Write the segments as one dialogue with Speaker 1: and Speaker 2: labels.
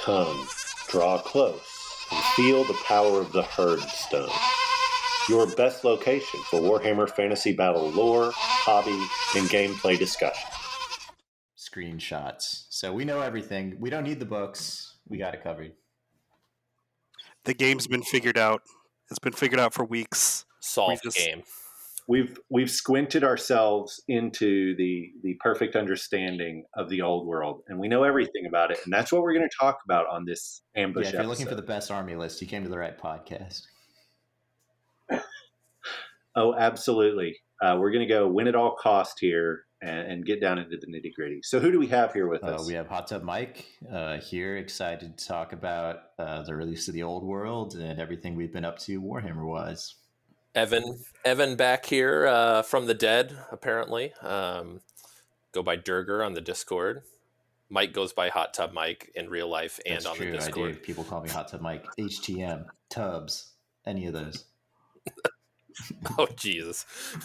Speaker 1: Come, draw close, and feel the power of the Herdstone. Your best location for Warhammer Fantasy Battle lore, hobby, and gameplay discussion.
Speaker 2: Screenshots. So we know everything. We don't need the books. We got it covered.
Speaker 3: The game's been figured out. It's been figured out for weeks.
Speaker 4: Solved game.
Speaker 1: We've squinted ourselves into the perfect understanding of the old world, and we know everything about it. And that's what we're going to talk about on this ambush
Speaker 2: if you're
Speaker 1: episode.
Speaker 2: Looking for the best army list, you came to the right podcast.
Speaker 1: Oh, absolutely. We're going to go win at all cost here and get down into the nitty gritty. So who do we have here with us?
Speaker 2: We have Hot Tub Mike here, excited to talk about the release of the old world and everything we've been up to Warhammer-wise.
Speaker 4: Evan back here from the dead, apparently. Go by Durger on the Discord. Mike goes by Hot Tub Mike in real life and
Speaker 2: That's
Speaker 4: on
Speaker 2: true,
Speaker 4: the Discord.
Speaker 2: I do. People call me Hot Tub Mike. HTM, Tubs, any of those.
Speaker 4: Oh, Jesus.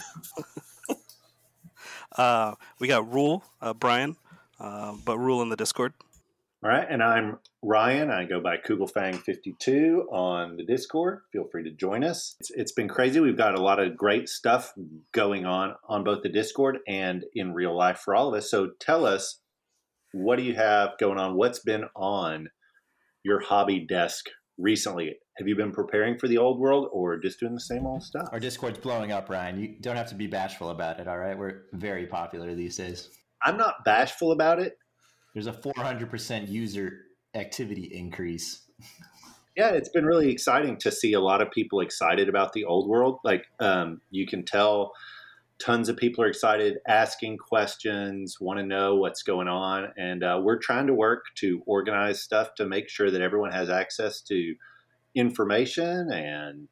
Speaker 3: We got Rule, Brian, but Rule in the Discord.
Speaker 1: All right, and I'm Ryan. I go by Kugelfang52 on the Discord. Feel free to join us. It's been crazy. We've got a lot of great stuff going on both the Discord and in real life for all of us. So tell us, what do you have going on? What's been on your hobby desk recently? Have you been preparing for the old world or just doing the same old stuff?
Speaker 2: Our Discord's blowing up, Ryan. You don't have to be bashful about it, all right? We're very popular these days.
Speaker 1: I'm not bashful about it.
Speaker 2: There's a 400% user activity increase.
Speaker 1: Yeah, it's been really exciting to see a lot of people excited about the old world. Like, you can tell tons of people are excited, asking questions, want to know what's going on. And we're trying to work to organize stuff to make sure that everyone has access to information and,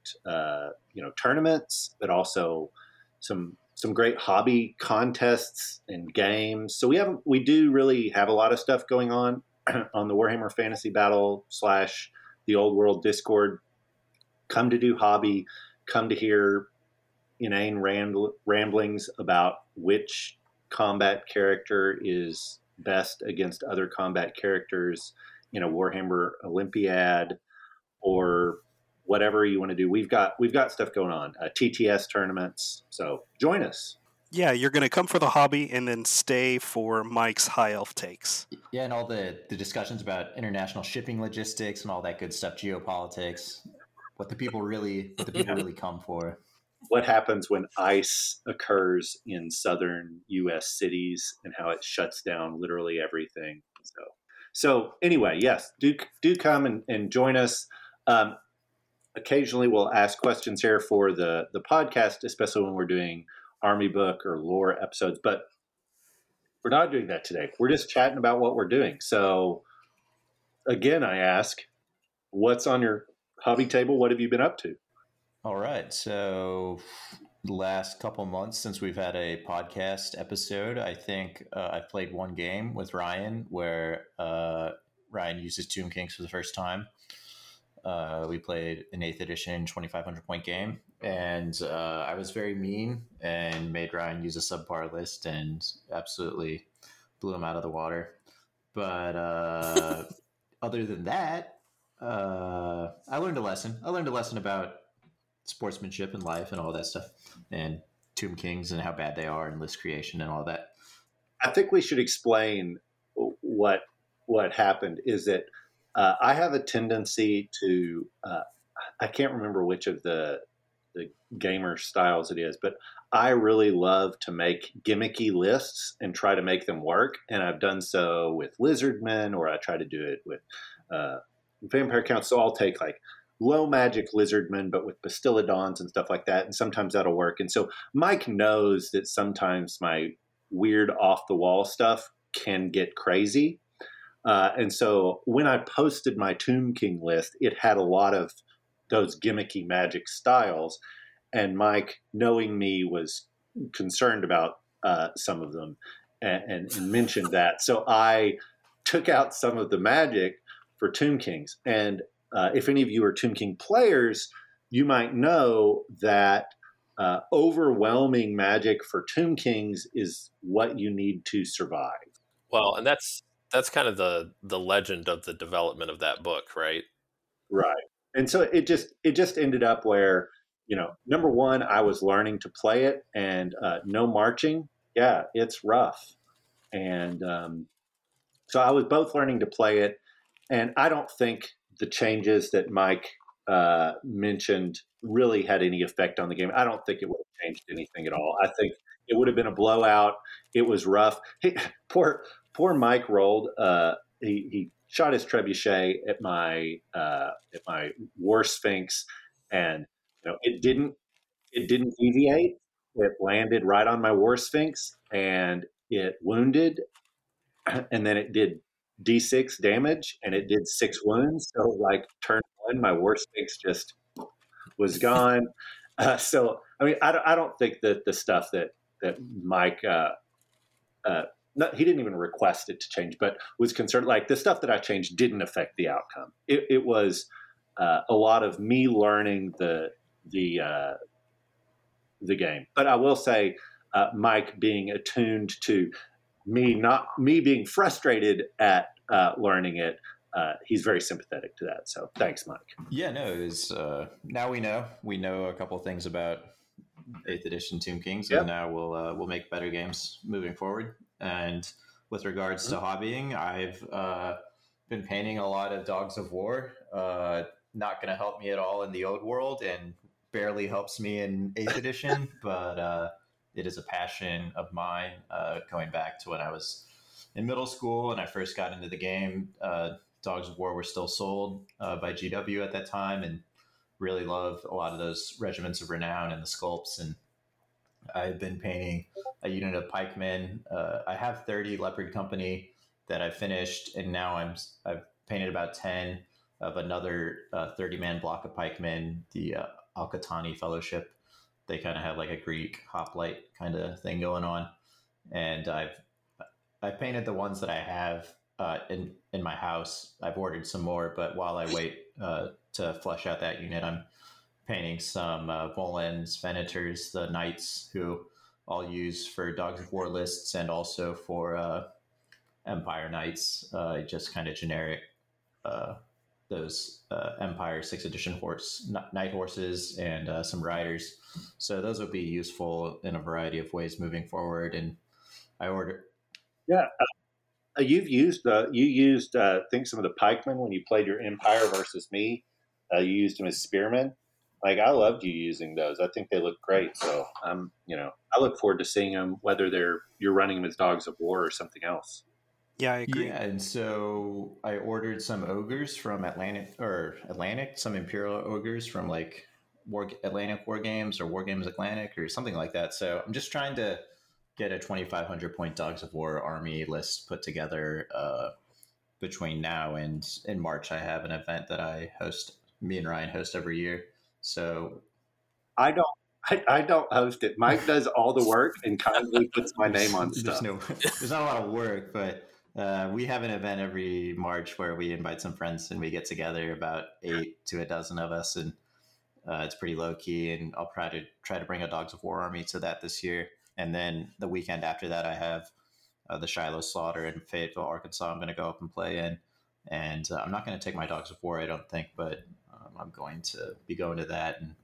Speaker 1: tournaments, but also some great hobby contests and games. So we do really have a lot of stuff going on on the Warhammer Fantasy Battle / the Old World Discord. Come to do hobby, come to hear inane ramblings about which combat character is best against other combat characters in a Warhammer Olympiad or whatever you want to do. We've got stuff going on, TTS tournaments. So join us.
Speaker 3: Yeah, you're going to come for the hobby and then stay for Mike's high elf takes.
Speaker 2: Yeah, and all the discussions about international shipping logistics and all that good stuff, geopolitics, what the people really come for.
Speaker 1: What happens when ice occurs in southern U.S. cities and how it shuts down literally everything. So anyway, yes, do come and join us. Occasionally we'll ask questions here for the podcast, especially when we're doing Army Book or lore episodes, but we're not doing that today. We're just chatting about what we're doing. So again, I ask, what's on your hobby table? What have you been up to?
Speaker 2: All right. So the last couple months since we've had a podcast episode, I think I've played one game with Ryan where Ryan uses Tomb Kings for the first time. We played an 8th edition 2,500 point game, and I was very mean and made Ryan use a subpar list and absolutely blew him out of the water. But other than that, I learned a lesson. I learned a lesson about sportsmanship and life and all that stuff, and Tomb Kings and how bad they are and list creation and all that.
Speaker 1: I think we should explain what happened is that I have a tendency to, I can't remember which of the gamer styles it is, but I really love to make gimmicky lists and try to make them work. And I've done so with Lizardmen, or I try to do it with Vampire Counts. So I'll take like low magic Lizardmen, but with Bastiladons and stuff like that. And sometimes that'll work. And so Mike knows that sometimes my weird off the wall stuff can get crazy. And so when I posted my Tomb King list, it had a lot of those gimmicky magic styles. And Mike, knowing me, was concerned about some of them and mentioned that. So I took out some of the magic for Tomb Kings. And if any of you are Tomb King players, you might know that overwhelming magic for Tomb Kings is what you need to survive.
Speaker 4: Well, and that's that's kind of the legend of the development of that book, right?
Speaker 1: Right. And so it just ended up where, number one, I was learning to play it, and no marching. Yeah, it's rough. And so I was both learning to play it, and I don't think the changes that Mike mentioned really had any effect on the game. I don't think it would have changed anything at all. I think it would have been a blowout. It was rough. Poor Mike rolled. He shot his trebuchet at my war sphinx, and it didn't deviate. It landed right on my war sphinx, and it wounded, and then it did d6 damage, and it did 6 wounds. So like turn 1, my war sphinx just was gone. So I mean, I don't think that the stuff that Mike he didn't even request it to change, but was concerned. Like the stuff that I changed didn't affect the outcome. It was a lot of me learning the game. But I will say, Mike being attuned to me being frustrated at learning it. He's very sympathetic to that. So thanks, Mike.
Speaker 2: Yeah, no, it was, now we know a couple of things about 8th edition Tomb Kings, and now we'll make better games moving forward. And with regards to hobbying, I've been painting a lot of Dogs of War. Not going to help me at all in the old world, and barely helps me in 8th edition, but it is a passion of mine, going back to when I was in middle school and I first got into the game. Dogs of War were still sold by GW at that time, and really loved a lot of those Regiments of Renown and the sculpts. And I've been painting a unit of pikemen. I have 30 Leopard Company that I finished, and now I've painted about 10 of another 30-man block of pikemen, the Al-Qatani Fellowship. They kind of have like a Greek hoplite kind of thing going on, and I've painted the ones that I have in my house. I've ordered some more, but while I wait to flesh out that unit, I'm painting some Volans, Venators, the knights who I'll use for Dogs of War lists and also for Empire Knights, just kind of generic. Those Empire 6th edition night horses and some riders. So those will be useful in a variety of ways moving forward. And I ordered.
Speaker 1: Yeah. You used I think some of the pikemen when you played your Empire versus me. You used them as spearmen. Like I loved you using those. I think they look great. So I look forward to seeing them, whether you're running them as Dogs of War or something else.
Speaker 3: Yeah, I agree.
Speaker 2: Yeah, and so I ordered some ogres from Atlantic, some Imperial ogres from like Atlantic War Games or War Games Atlantic or something like that. So I'm just trying to get a 2,500 point Dogs of War army list put together between now and in March. I have an event that me and Ryan host every year. So
Speaker 1: I don't host it. Mike does all the work and kindly puts my name on stuff.
Speaker 2: There's not a lot of work, but we have an event every March where we invite some friends and we get together, about 8 to a dozen of us, and it's pretty low key. And I'll try to bring a Dogs of War army to that this year. And then the weekend after that, I have the Shiloh Slaughter in Fayetteville, Arkansas. I'm going to go up and play in, and I'm not going to take my Dogs of War, I don't think, but I'm going to be going to that. And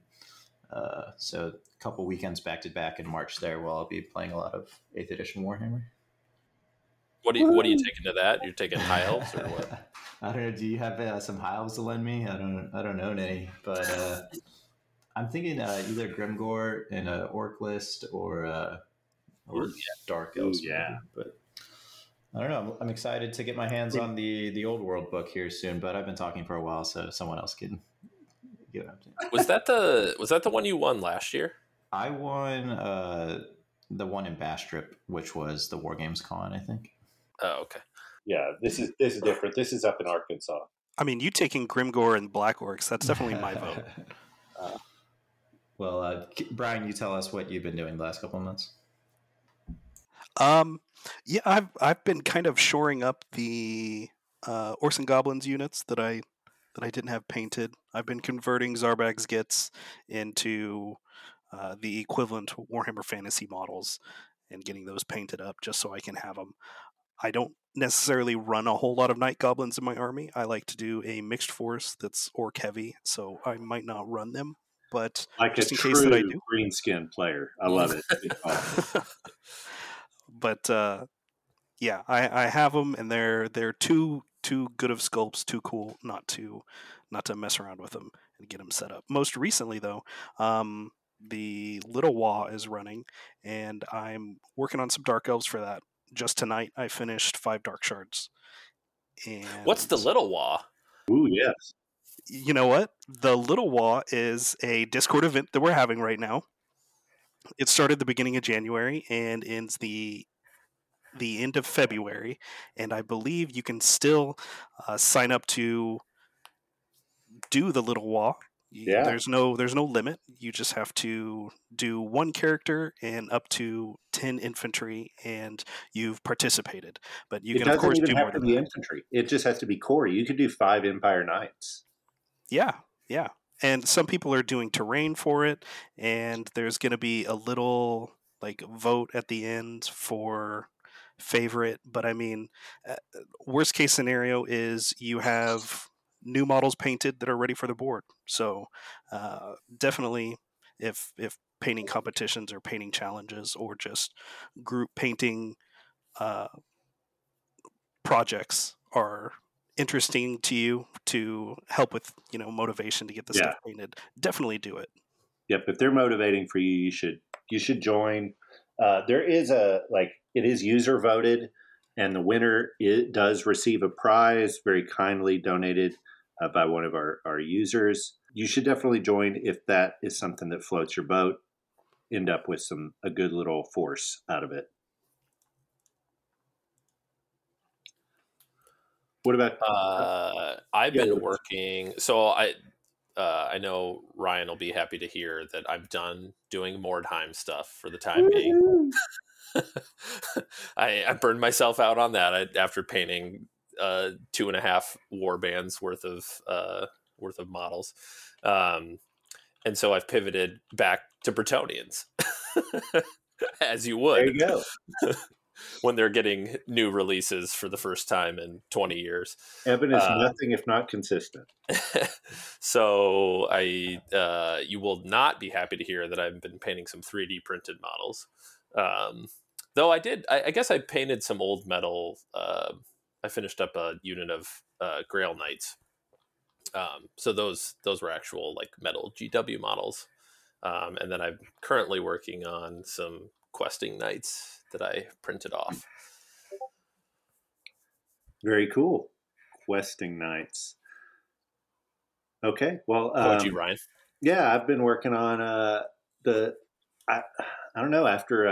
Speaker 2: so a couple weekends back to back in March there, where I'll be playing a lot of 8th edition Warhammer.
Speaker 4: What are you taking to that? You're taking high elves or what?
Speaker 2: I don't know. Do you have some high elves to lend me? I don't know any, but I'm thinking either Grimgor in an orc list or Dark Elves.
Speaker 1: Yeah,
Speaker 2: but I don't know. I'm excited to get my hands on the Old World book here soon, but I've been talking for a while, so someone else can give it up to me.
Speaker 4: Was that the one you won last year?
Speaker 2: I won the one in Bastrop, which was the War Games Con, I think.
Speaker 4: Oh, okay.
Speaker 1: Yeah, this is different. This is up in Arkansas.
Speaker 3: I mean, you taking Grimgor and Black Orcs, that's definitely my vote.
Speaker 2: Well, Brian, you tell us what you've been doing the last couple of months.
Speaker 3: Yeah, I've been kind of shoring up the Orcs and Goblins units that I didn't have painted. I've been converting Zarbag's Gits into the equivalent Warhammer Fantasy models and getting those painted up just so I can have them. I don't necessarily run a whole lot of night goblins in my army. I like to do a mixed force that's orc heavy, so I might not run them. But
Speaker 1: Like
Speaker 3: just
Speaker 1: a
Speaker 3: in case that I
Speaker 1: true
Speaker 3: do,
Speaker 1: greenskin player. I love it. Good call.
Speaker 3: but yeah, I have them, and they're too good of sculpts, too cool not to mess around with them and get them set up. Most recently, though, the Little Wa is running, and I'm working on some Dark Elves for that. Just tonight, I finished 5 Dark Shards. And
Speaker 4: What's the Little Wa?
Speaker 1: Ooh, yes.
Speaker 3: you know what? The Little Wa is a Discord event that we're having right now. It started the beginning of January and ends the end of February, and I believe you can still sign up to do the Little Wa.
Speaker 1: Yeah.
Speaker 3: There's no limit. You just have to do 1 character and up to 10 infantry, and you've participated. But you
Speaker 1: It
Speaker 3: can, of
Speaker 1: doesn't
Speaker 3: course,
Speaker 1: even
Speaker 3: do more
Speaker 1: have to
Speaker 3: than
Speaker 1: be
Speaker 3: that.
Speaker 1: infantry. It just has to be core. You could do 5 Empire Knights.
Speaker 3: Yeah. And some people are doing terrain for it, and there's going to be a little like vote at the end for favorite. But I mean, worst case scenario is you have new models painted that are ready for the board. So definitely, if painting competitions or painting challenges or just group painting uh, projects are interesting to you to help with motivation to get the stuff painted, definitely do it.
Speaker 1: Yep, if they're motivating for you, you should join. There is it is user voted, and the winner does receive a prize, very kindly donated by one of our users. You should definitely join if that is something that floats your boat. End up with a good little force out of it. What about?
Speaker 4: I've been working. So I know Ryan will be happy to hear that I'm done doing Mordheim stuff for the time being. I burned myself out on that after painting 2.5 war bands worth of models, and so I've pivoted back to Bretonnians, as you would.
Speaker 1: There you go.
Speaker 4: When they're getting new releases for the first time in 20 years.
Speaker 1: Evan is nothing if not consistent.
Speaker 4: So you will not be happy to hear that I've been painting some 3D printed models. Though I guess I painted some old metal. I finished up a unit of Grail Knights. So those were actual like metal GW models. And then I'm currently working on some questing knights that I printed off.
Speaker 1: Very cool. Questing knights. Okay. Well,
Speaker 4: how about you, Ryan?
Speaker 1: Yeah, I've been working on I don't know, after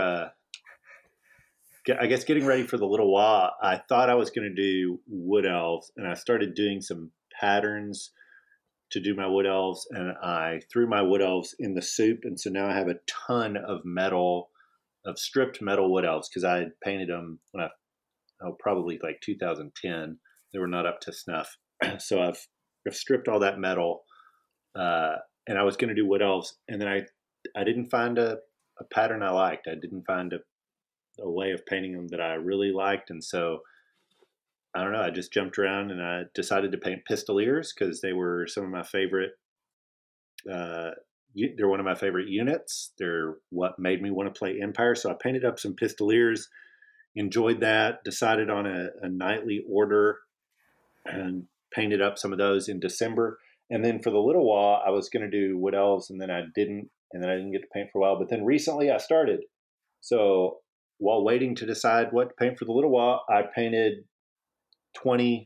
Speaker 1: I guess getting ready for the Little Wa, I thought I was going to do wood elves, and I started doing some patterns to do my wood elves, and I threw my wood elves in the soup, and so now I have a ton of stripped metal wood elves because I had painted them when probably like 2010. They were not up to snuff, so I've stripped all that metal, and I was going to do wood elves, and then I didn't find a pattern I liked. I didn't find a way of painting them that I really liked, and so I don't know. I just jumped around and I decided to paint Pistoliers because they were some of my favorite. They're one of my favorite units. They're what made me want to play Empire. So I painted up some Pistoliers, enjoyed that, decided on a nightly order, and painted up some of those in December. And then for the Little Wa, I was going to do Wood Elves, and then I didn't get to paint for a while. But then recently I started. So while waiting to decide what to paint for the Little Wa, I painted 20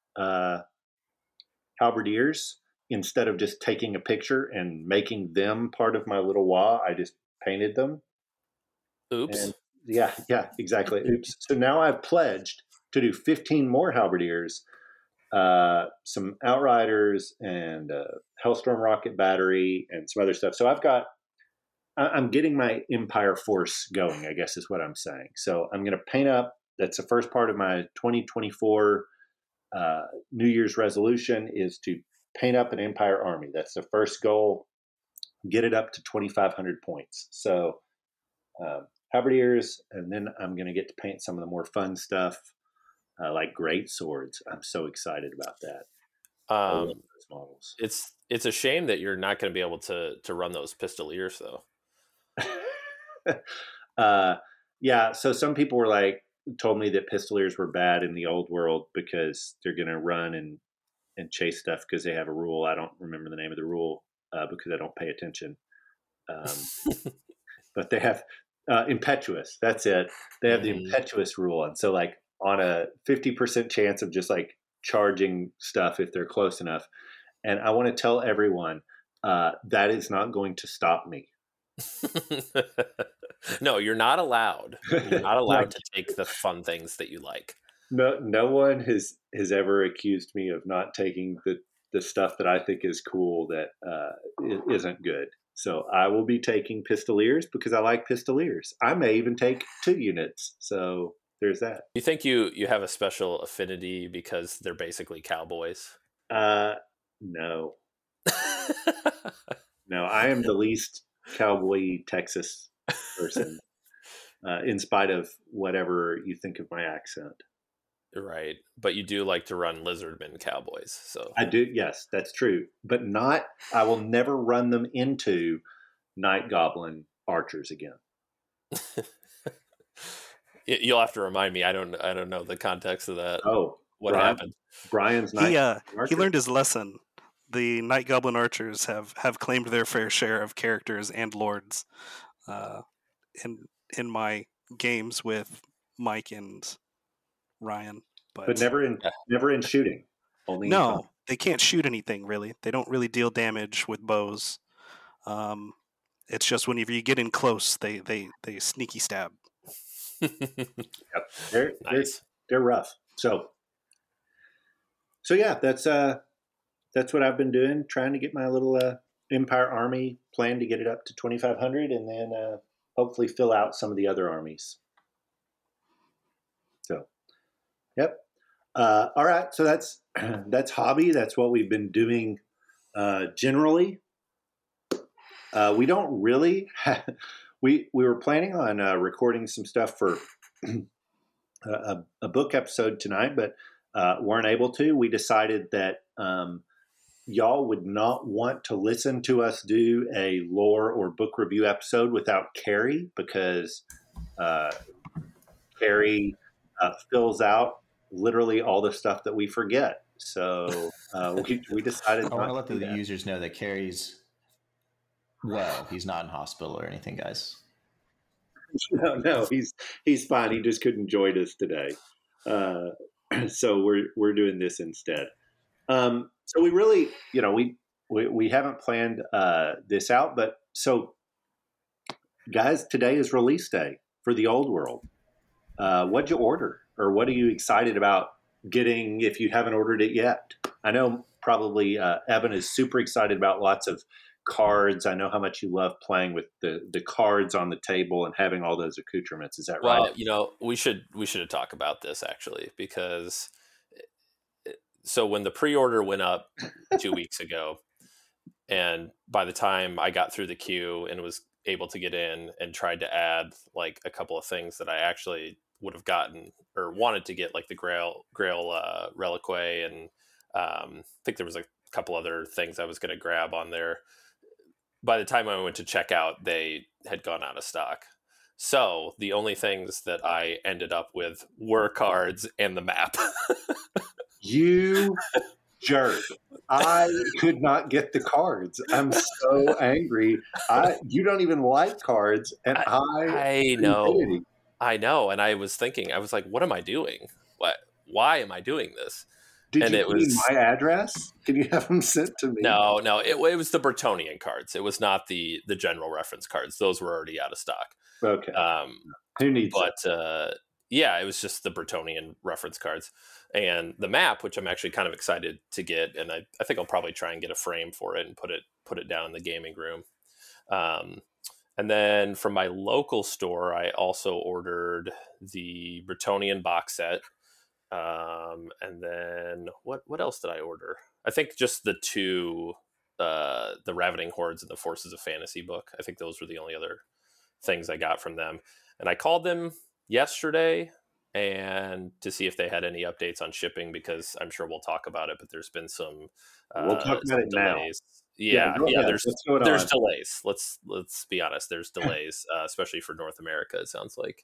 Speaker 1: halberdiers instead of just taking a picture and making them part of my Little Wa. I just painted them.
Speaker 4: Oops.
Speaker 1: And yeah, exactly. Oops. So now I've pledged to do 15 more halberdiers, some outriders, and Hellstorm rocket battery, and some other stuff. So I'm getting my Empire force going, I guess is what I'm saying. So I'm going to paint up. That's the first part of my 2024 New Year's resolution is to paint up an Empire army. That's the first goal. Get it up to 2,500 points. So halberdiers, and then I'm going to get to paint some of the more fun stuff. like great swords. I'm so excited about that. I love those models.
Speaker 4: It's a shame that you're not going to be able to run those Pistoliers though.
Speaker 1: Yeah. So some people told me that Pistoliers were bad in the old world because they're going to run and chase stuff because they have a rule. I don't remember the name of the rule because I don't pay attention. But they have impetuous. That's it. They have the impetuous rule, and so like on a 50% chance of just like charging stuff if they're close enough. And I want to tell everyone that is not going to stop me.
Speaker 4: No, you're not allowed. You're not allowed to take the fun things that you like.
Speaker 1: No one has ever accused me of not taking the stuff that I think is cool that isn't good. So I will be taking Pistoliers because I like Pistoliers. I may even take 2 units. So there's that.
Speaker 4: You think you have a special affinity because they're basically cowboys?
Speaker 1: No. No, I am the least cowboy Texas person, in spite of whatever you think of my accent.
Speaker 4: Right. But you do like to run Lizardmen cowboys. So
Speaker 1: I do. Yes, that's true. But I will never run them into Night Goblin archers again.
Speaker 4: You'll have to remind me. I don't know the context of that.
Speaker 1: Oh,
Speaker 4: what happened?
Speaker 1: Brian's Night.
Speaker 3: He learned his lesson. The Night Goblin archers have claimed their fair share of characters and lords in my games with Mike and Ryan,
Speaker 1: but never in shooting. Only
Speaker 3: no, they can't shoot anything really. They don't really deal damage with bows. It's just whenever you get in close, they sneaky stab.
Speaker 1: Yep. They're rough. So yeah, that's what I've been doing, trying to get my little Empire army, plan to get it up to 2,500, and then hopefully fill out some of the other armies. So, yep. All right. So that's hobby. That's what we've been doing generally. We don't really. We were planning on recording some stuff for a book episode tonight, but weren't able to. We decided that y'all would not want to listen to us do a lore or book review episode without Carrie, because Carrie fills out literally all the stuff that we forget. So we decided.
Speaker 2: I want to let the users know that Carrie's he's not in hospital or anything, guys.
Speaker 1: No, he's fine. He just couldn't join us today. So we're doing this instead. So we really, we haven't planned this out, but so guys, today is release day for the Old World. What'd you order, or what are you excited about getting if you haven't ordered it yet? I know probably Evan is super excited about lots of cards. I know how much you love playing with the cards on the table and having all those accoutrements. Is that right?
Speaker 4: Well, we should talk about this actually, because so when the pre-order went up 2 weeks ago, and by the time I got through the queue and was able to get in and tried to add like a couple of things that I actually would have gotten or wanted to get, like the Grail Reliquary, and I think there was a couple other things I was going to grab on there. By the time I went to check out, they had gone out of stock. So the only things that I ended up with were cards and the map.
Speaker 1: You jerk. I could not get the cards. I'm so angry. You don't even like cards, and
Speaker 4: I know. I know. And I was thinking, I was like, what am I doing? Why am I doing this?
Speaker 1: Did you give me my address? Can you have them sent to me?
Speaker 4: No. It was the Bretonnian cards. It was not the general reference cards. Those were already out of stock.
Speaker 1: Okay. Who needs
Speaker 4: it? Yeah, it was just the Bretonnian reference cards. And the map, which I'm actually kind of excited to get, and I think I'll probably try and get a frame for it and put it down in the gaming room. And then from my local store, I also ordered the Bretonnian box set. And then what else did I order? I think just the two, the Ravening Hordes and the Forces of Fantasy book. I think those were the only other things I got from them. And I called them yesterday, and to see if they had any updates on shipping, because I'm sure we'll talk about it, but there's been some
Speaker 1: We'll talk about it now.
Speaker 4: delays. Yeah,
Speaker 1: go ahead. What's going
Speaker 4: there's
Speaker 1: on?
Speaker 4: delays. Let's be honest. There's delays, especially for North America. It sounds like,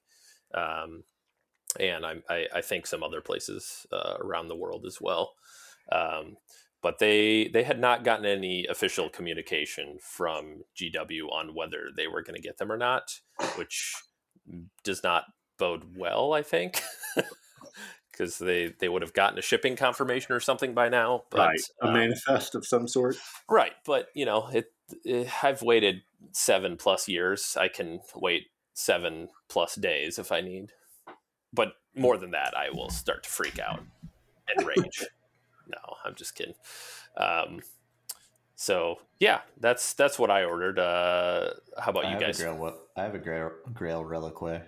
Speaker 4: and I think some other places around the world as well. But they had not gotten any official communication from GW on whether they were going to get them or not, which does not bode well, I think, because they would have gotten a shipping confirmation or something by now. But,
Speaker 1: Right, a manifest of some sort.
Speaker 4: Right, but I've waited 7+ years. I can wait 7+ days if I need, but more than that, I will start to freak out and rage. No, I'm just kidding. So yeah, that's what I ordered. How about you guys?
Speaker 2: I have a Grail Reliquary.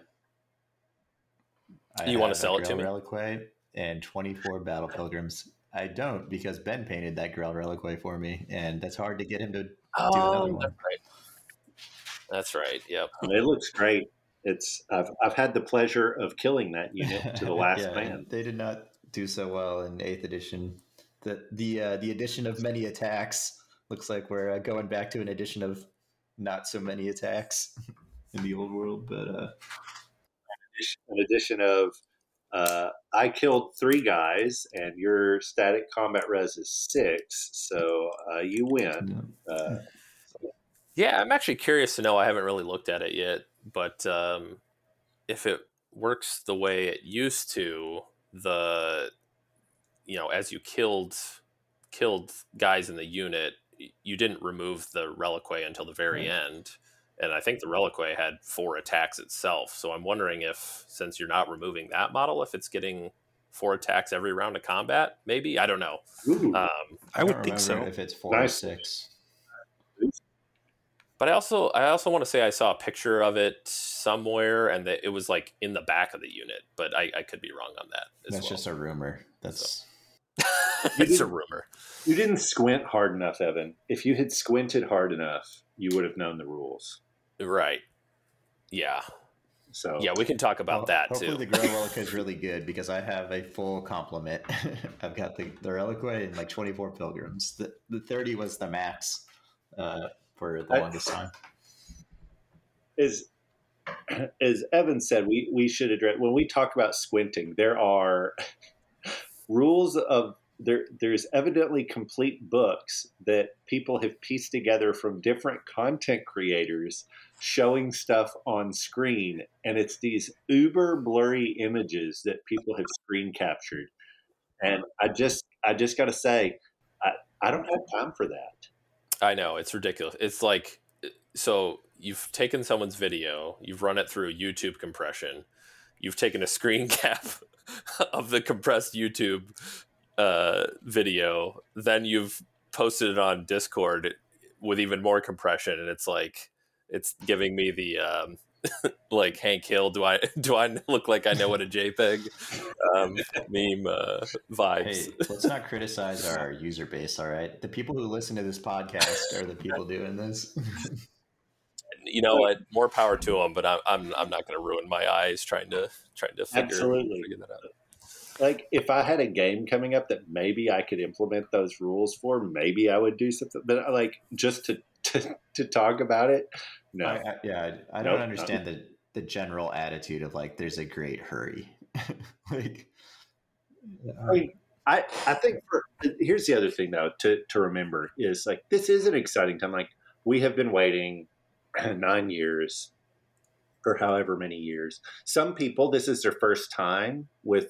Speaker 4: You want to sell it to me?
Speaker 2: Reliquary and 24 Battle Pilgrims. I don't, because Ben painted that Grail Reliquary for me, and that's hard to get him to do another one.
Speaker 4: That's right. That's right. Yep.
Speaker 1: It looks great. I've had the pleasure of killing that unit to the last man.
Speaker 2: They did not do so well in 8th edition. The addition of many attacks looks like we're going back to an addition of not so many attacks in the old world, but
Speaker 1: an addition of I killed 3 guys and your static combat res is 6, so you win.
Speaker 4: Yeah, I'm actually curious to know. I haven't really looked at it yet, but if it works the way it used to, as you killed guys in the unit, you didn't remove the Reliquary until the very end. And I think the Reliquary had 4 attacks itself. So I'm wondering if, since you're not removing that model, if it's getting 4 attacks every round of combat, maybe? I don't know.
Speaker 3: I would think so.
Speaker 2: If it's 4 or 6.
Speaker 4: But I also want to say I saw a picture of it somewhere, and that it was like in the back of the unit. But I could be wrong on that as well.
Speaker 2: That's just a rumor. That's
Speaker 4: it's a rumor.
Speaker 1: You didn't squint hard enough, Evan. If you had squinted hard enough, you would have known the rules.
Speaker 4: Right. Yeah.
Speaker 1: So
Speaker 4: yeah, we can talk about that
Speaker 2: hopefully
Speaker 4: too.
Speaker 2: The Grail Reliquary is really good, because I have a full complement. I've got the Reliquary and like 24 Pilgrims. The 30 was the max for the longest time.
Speaker 1: As Evan said, we should address, when we talk about squinting, there are rules of there's evidently complete books that people have pieced together from different content creators showing stuff on screen, and it's these uber blurry images that people have screen captured. And I just got to say, I don't have time for that.
Speaker 4: I know, it's ridiculous. It's like, so you've taken someone's video, you've run it through YouTube compression, you've taken a screen cap of the compressed YouTube video, then you've posted it on Discord with even more compression, and it's like, it's giving me the like Hank Hill, do I look like I know what a JPEG meme vibes.
Speaker 2: Hey, let's not criticize our user base, all right? The people who listen to this podcast are the people doing this.
Speaker 4: You know what? More power to them, but I'm not going to ruin my eyes trying to figure that out.
Speaker 1: Like, if I had a game coming up that maybe I could implement those rules for, maybe I would do something. But like, just to talk about it, no.
Speaker 2: I don't understand the general attitude of like, there's a great hurry. Like,
Speaker 1: I think here's the other thing though to remember is, like, this is an exciting time. Like, we have been waiting 9 years. For however many years. Some people, this is their first time with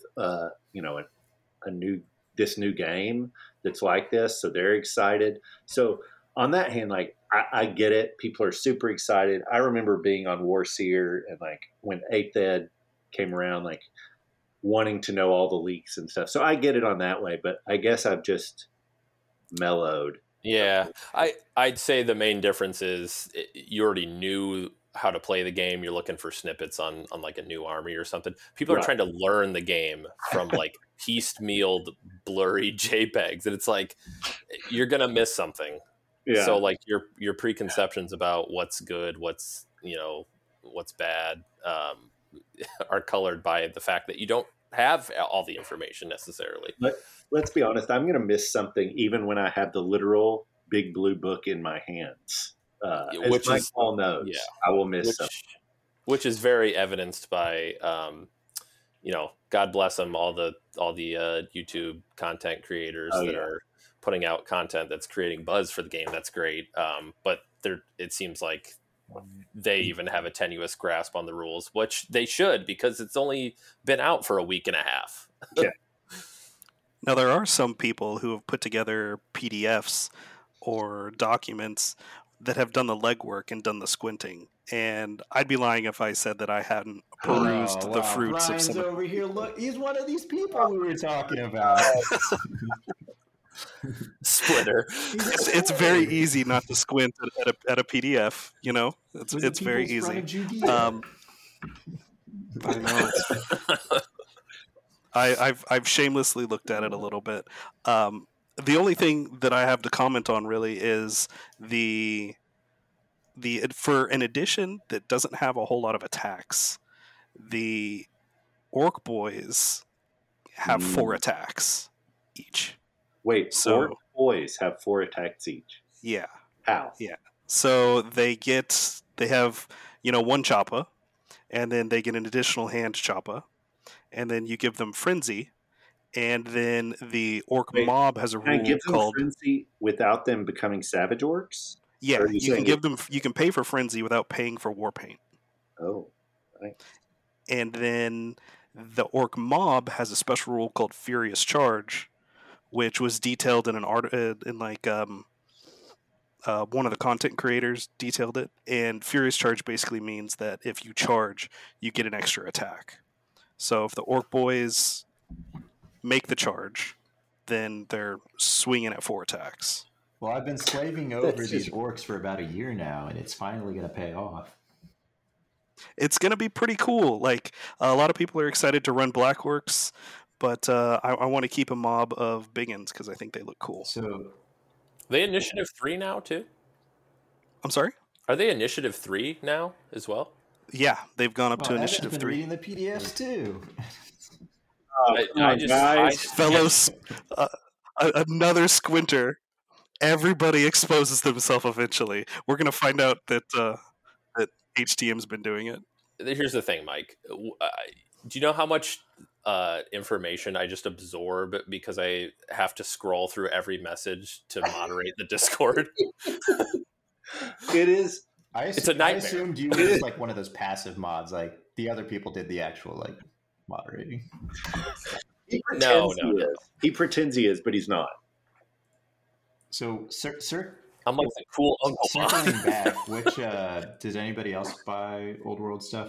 Speaker 1: this new game that's like this, so they're excited. So on that hand, like, I get it. People are super excited. I remember being on Warseer, and like when 8th Ed came around, like wanting to know all the leaks and stuff. So I get it on that way, but I guess I've just mellowed.
Speaker 4: Yeah, I'd say the main difference is you already knew how to play the game. You're looking for snippets on like a new army or something. People are trying to learn the game from like piecemealed blurry JPEGs, and it's like, you're gonna miss something. Yeah. So like your preconceptions about what's good, what's bad, are colored by the fact that you don't have all the information necessarily.
Speaker 1: But let's be honest, I'm going to miss something even when I have the literal big blue book in my hands. As Mike Paul knows, I will miss something.
Speaker 4: Which is very evidenced by, God bless them, all the YouTube content creators that are putting out content that's creating buzz for the game. That's great. But it seems like they even have a tenuous grasp on the rules, which they should, because it's only been out for a week and a half.
Speaker 1: Yeah.
Speaker 3: Now, there are some people who have put together PDFs or documents that have done the legwork and done the squinting. And I'd be lying if I said that I hadn't perused the fruits
Speaker 2: Brian's
Speaker 3: of some.
Speaker 2: Over here, look, he's one of these people we were talking about.
Speaker 4: Splitter.
Speaker 3: It's very easy not to squint at a PDF. You know, it's very easy. I know. I've shamelessly looked at it a little bit. The only thing that I have to comment on really is the for an edition that doesn't have a whole lot of attacks, the Orc Boys have 4 attacks each.
Speaker 1: Wait,
Speaker 3: So-
Speaker 1: Orc Boys have 4 attacks each.
Speaker 3: Yeah.
Speaker 1: How?
Speaker 3: Yeah. So they have 1 Choppa, and then they get an additional hand Choppa, and then you give them Frenzy, and then the Orc
Speaker 1: Wait,
Speaker 3: Mob has a
Speaker 1: Can I
Speaker 3: rule
Speaker 1: give them
Speaker 3: called
Speaker 1: Frenzy without them becoming Savage Orcs?
Speaker 3: yeah.
Speaker 1: Or are you
Speaker 3: You can
Speaker 1: saying
Speaker 3: give them. You can pay for Frenzy without paying for Warpaint,
Speaker 1: Oh, right.
Speaker 3: and then the Orc Mob has a special rule called Furious Charge, which was detailed in an art in like one of the content creators detailed it. And Furious Charge basically means that if you charge, you get an extra attack. So if the Orc Boys make the charge, then they're swinging at 4 attacks.
Speaker 2: Well, I've been slaving over these orcs for about a year now, and it's finally going to pay off.
Speaker 3: It's going to be pretty cool. Like, a lot of people are excited to run Black Orcs, but I want to keep a mob of Biggins because I think they look cool.
Speaker 2: So,
Speaker 4: Are they Initiative 3 now, too?
Speaker 3: I'm sorry?
Speaker 4: Are they Initiative 3 now as well?
Speaker 3: Yeah, they've gone up to
Speaker 2: Evan's
Speaker 3: Initiative
Speaker 2: been
Speaker 3: 3.
Speaker 2: reading the PDFs too.
Speaker 3: Fellows, another squinter. Everybody exposes themselves eventually. We're going to find out that HTM's been doing it.
Speaker 4: Here's the thing, Mike. Do you know how much information I just absorb because I have to scroll through every message to moderate the Discord?
Speaker 1: It is.
Speaker 4: It's a nightmare.
Speaker 2: I assumed you were just like one of those passive mods, like the other people did the actual like moderating.
Speaker 1: He pretends
Speaker 4: No.
Speaker 1: he is. He pretends he is, but he's not.
Speaker 2: So, sir,
Speaker 4: I'm like the cool uncle.
Speaker 2: circling back, which does anybody else buy Old World stuff?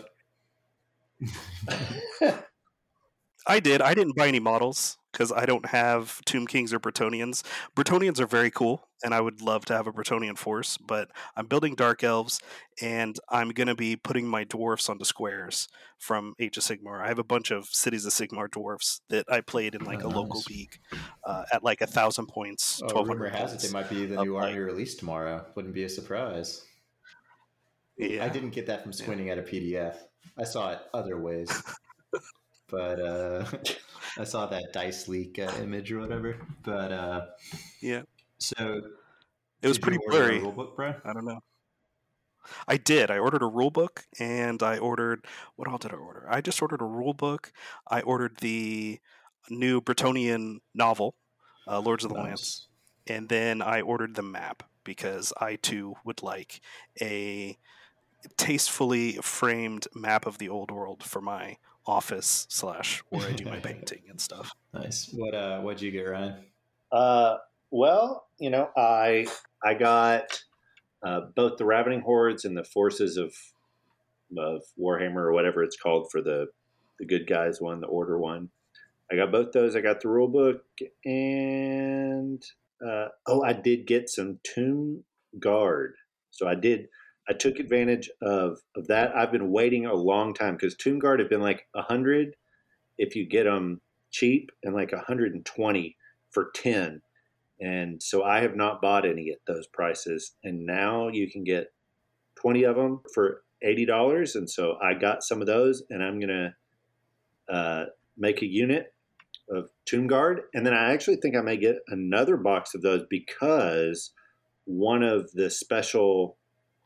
Speaker 3: I did. I didn't buy any models because I don't have Tomb Kings or Bretonnians. Bretonnians are very cool, and I would love to have a Bretonnian force, but I'm building Dark Elves, and I'm going to be putting my dwarfs onto squares from Age of Sigmar. I have a bunch of Cities of Sigmar dwarfs that I played in like a local league at like 1,000 points, 1,200
Speaker 2: rumor has it
Speaker 3: points.
Speaker 2: they might be the new army released tomorrow. Wouldn't be a surprise.
Speaker 3: Yeah.
Speaker 2: I didn't get that from squinting at a PDF. I saw it other ways. But I saw that dice leak image or whatever. But
Speaker 3: Yeah.
Speaker 2: So
Speaker 3: It was
Speaker 2: did
Speaker 3: pretty
Speaker 2: you order
Speaker 3: blurry.
Speaker 2: a rulebook, bro?
Speaker 3: I don't know. I did. I ordered a rule book, and I ordered what all did I order? I just ordered a rule book. I ordered the new Bretonnian novel, Lords of the Lance, and then I ordered the map because I too would like a tastefully framed map of the old world for my office / where I do my painting and stuff.
Speaker 2: Nice. What'd you get, Ryan?
Speaker 1: Well, I got both the Ravening Hordes and the Forces of Warhammer or whatever it's called for the good guys one, the Order one. I got both those. I got the rule book, and I did get some Tomb Guard. So I took advantage of that. I've been waiting a long time because Tomb Guard have been like 100 if you get them cheap and like 120 for 10. And so I have not bought any at those prices. And now you can get 20 of them for $80, and so I got some of those, and I'm gonna make a unit of Tomb Guard, and then I actually think I may get another box of those because one of the special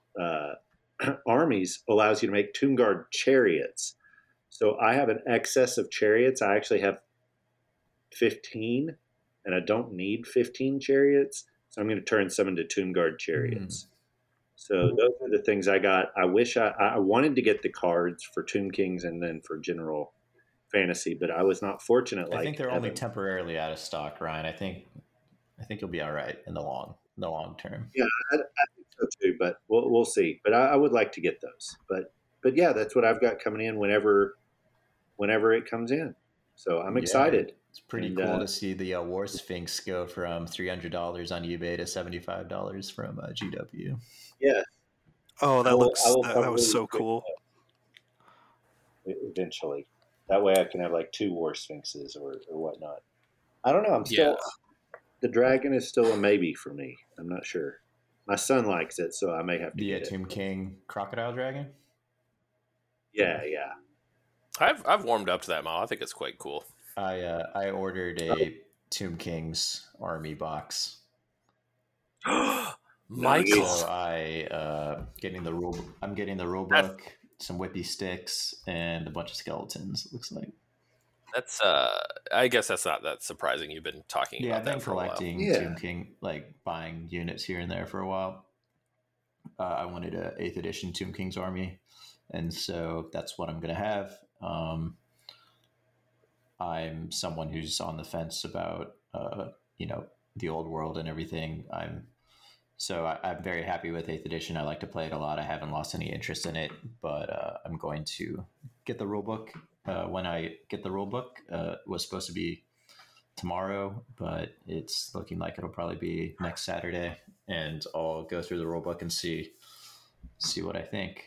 Speaker 1: armies allows you to make Tomb Guard chariots. So I have an excess of chariots. I actually have 15, and I don't need 15 chariots, so I'm going to turn some into Tomb Guard chariots. So those are the things I got. I wish I wanted to get the cards for Tomb Kings and then for General Fantasy, but I was not fortunate.
Speaker 2: I think they're only temporarily out of stock, Ryan. I think you'll be all right in the long term.
Speaker 1: Yeah, I think so too. But we'll see. But I would like to get those. But yeah, that's what I've got coming in whenever it comes in. So I'm excited.
Speaker 2: It's pretty cool to see the War Sphinx go from $300 on eBay to $75 from GW.
Speaker 1: Yeah.
Speaker 3: Oh, that was so cool.
Speaker 1: Eventually. That way I can have like 2 War Sphinxes or whatnot. I don't know. I'm still the dragon is still a maybe for me. I'm not sure. My son likes it, so I may have to get it.
Speaker 2: Tomb King Crocodile Dragon?
Speaker 1: Yeah.
Speaker 4: I've warmed up to that model. I think it's quite cool.
Speaker 2: I ordered a Tomb King's army box.
Speaker 4: Michael,
Speaker 2: so I'm getting the rule book, some whippy sticks, and a bunch of skeletons. It looks like
Speaker 4: that's. I guess that's not that surprising. You've been talking about that for a while.
Speaker 2: Collecting Tomb King, like buying units here and there for a while. I wanted a 8th edition Tomb King's army, and so that's what I'm going to have. I'm someone who's on the fence about the old world and everything. I'm very happy with 8th edition. I like to play it a lot. I haven't lost any interest in it, but I'm going to get the rulebook. When I get the rulebook, it was supposed to be tomorrow, but it's looking like it'll probably be next Saturday, and I'll go through the rulebook and see what I think.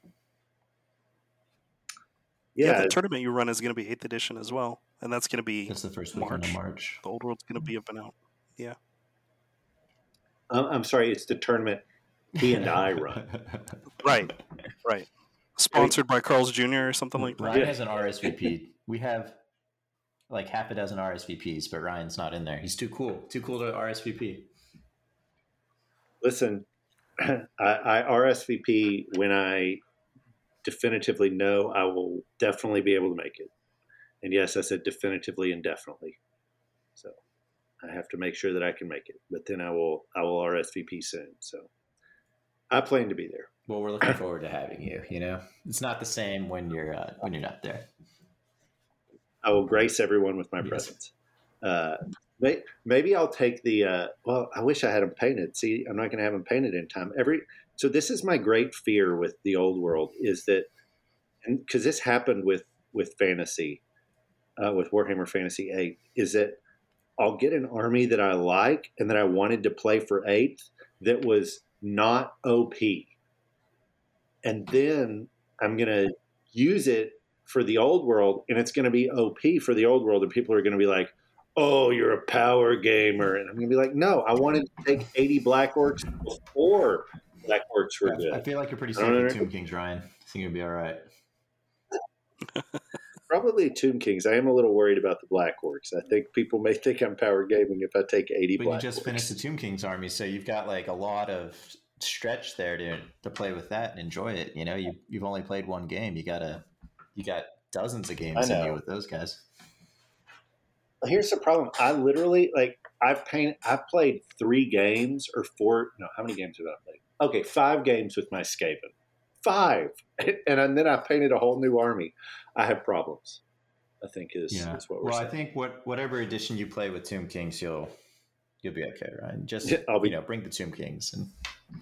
Speaker 3: Yeah, the tournament you run is going to be 8th edition as well, and that's going to be
Speaker 2: the first weekend of March.
Speaker 3: The old world's going to be up and out. Yeah.
Speaker 1: I'm sorry, it's the tournament he and I run.
Speaker 3: Right. Sponsored by Carl's Jr. or something like that.
Speaker 2: Ryan has an RSVP. We have like half a dozen RSVPs, but Ryan's not in there. He's too cool to RSVP.
Speaker 1: Listen, I RSVP when I definitively know I will definitely be able to make it. And yes, I said definitively and definitely. So I have to make sure that I can make it, but then I will RSVP soon. So I plan to be there.
Speaker 2: Well, we're looking forward to having you. It's not the same when you're not there.
Speaker 1: I will grace everyone with my presence. Maybe I'll take the. Well, I wish I had them painted. See, I'm not going to have them painted in time. So this is my great fear with the old world is that, because this happened with fantasy, with Warhammer Fantasy 8, is that I'll get an army that I like and that I wanted to play for 8th that was not OP. And then I'm going to use it for the old world, and it's going to be OP for the old world, and people are going to be like, oh, you're a power gamer. And I'm going to be like, no, I wanted to take 80 Black Orcs before Black Orcs were good.
Speaker 2: I feel like you're pretty safe with Tomb Kings, Ryan. I think you'll be all right.
Speaker 1: Probably Tomb Kings. I am a little worried about the Black Orcs. I think people may think I'm power gaming if I take 80
Speaker 2: but
Speaker 1: Black Orcs.
Speaker 2: But you just finished the Tomb Kings army, so you've got like a lot of stretch there to play with that and enjoy it. You've only played one game. You got dozens of games in you with those guys.
Speaker 1: Here's the problem. I literally I've played 3 games or 4. No, how many games have I played? Okay, 5 games with my Skaven. 5, and then I painted a whole new army. I have problems. I think is what we're saying.
Speaker 2: I think whatever edition you play with Tomb Kings, you'll be okay, right? Just bring the Tomb Kings and.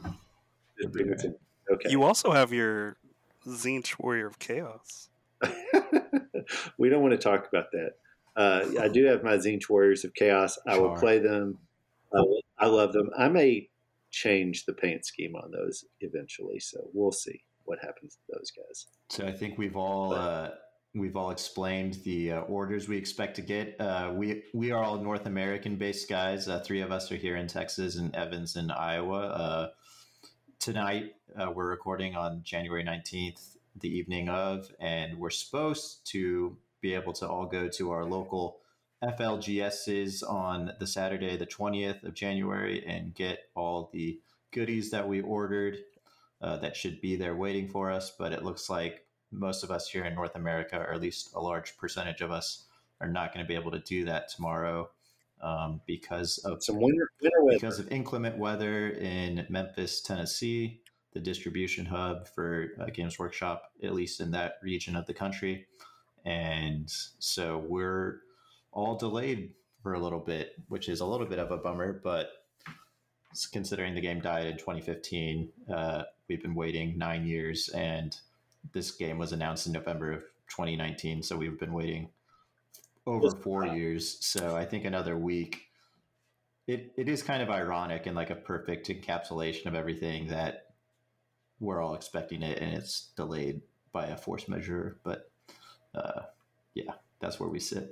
Speaker 1: Okay.
Speaker 3: You also have your Tzeentch Warrior of Chaos.
Speaker 1: We don't want to talk about that. I do have my Tzeentch Warriors of Chaos. I will play them. I love them. I may change the paint scheme on those eventually, so we'll see what happens to those guys.
Speaker 2: So I think we've all explained the orders we expect to get. We are all North American based guys. 3 of us are here in Texas, and Evan's in Iowa. tonight we're recording on January 19th, the evening of, and we're supposed to be able to all go to our local FLGSs on the Saturday, the 20th of January, and get all the goodies that we ordered that should be there waiting for us. But it looks like most of us here in North America, or at least a large percentage of us, are not going to be able to do that tomorrow because of
Speaker 1: some winter weather.
Speaker 2: Because of inclement weather in Memphis, Tennessee, the distribution hub for Games Workshop, at least in that region of the country. And so we're all delayed for a little bit, which is a little bit of a bummer, but considering the game died in 2015, we've been waiting 9 years, and this game was announced in November of 2019. So we've been waiting over 4 years. So I think another week. It is kind of ironic and like a perfect encapsulation of everything that we're all expecting it, and it's delayed by a force majeure. But yeah, that's where we sit.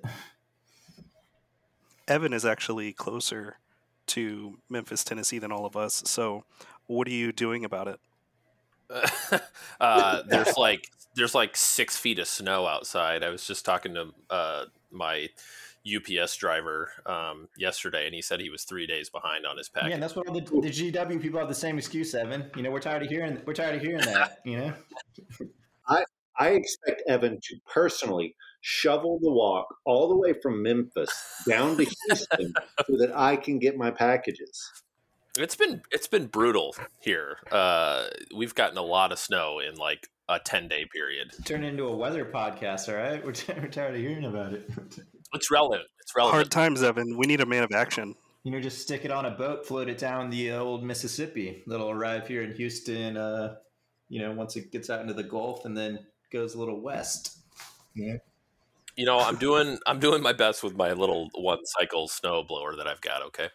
Speaker 3: Evan is actually closer to Memphis, Tennessee than all of us. So what are you doing about it?
Speaker 4: There's like 6 feet of snow outside. I was just talking to my UPS driver yesterday, and he said he was 3 days behind on his package.
Speaker 2: Yeah, and that's what all the GW people have the same excuse, Evan. You know, we're tired of hearing that. You know,
Speaker 1: I expect Evan to personally shovel the walk all the way from Memphis down to Houston so that I can get my packages.
Speaker 4: It's been brutal here. We've gotten a lot of snow in like a 10-day period.
Speaker 2: Turn into a weather podcast, all right? We're tired of hearing about it.
Speaker 4: It's relevant.
Speaker 3: Hard times, Evan. We need a man of action.
Speaker 2: You know, just stick it on a boat, float it down the old Mississippi. It'll arrive here in Houston, once it gets out into the Gulf and then goes a little west. Yeah.
Speaker 4: You know, I'm doing my best with my little one-cycle snow blower that I've got, okay?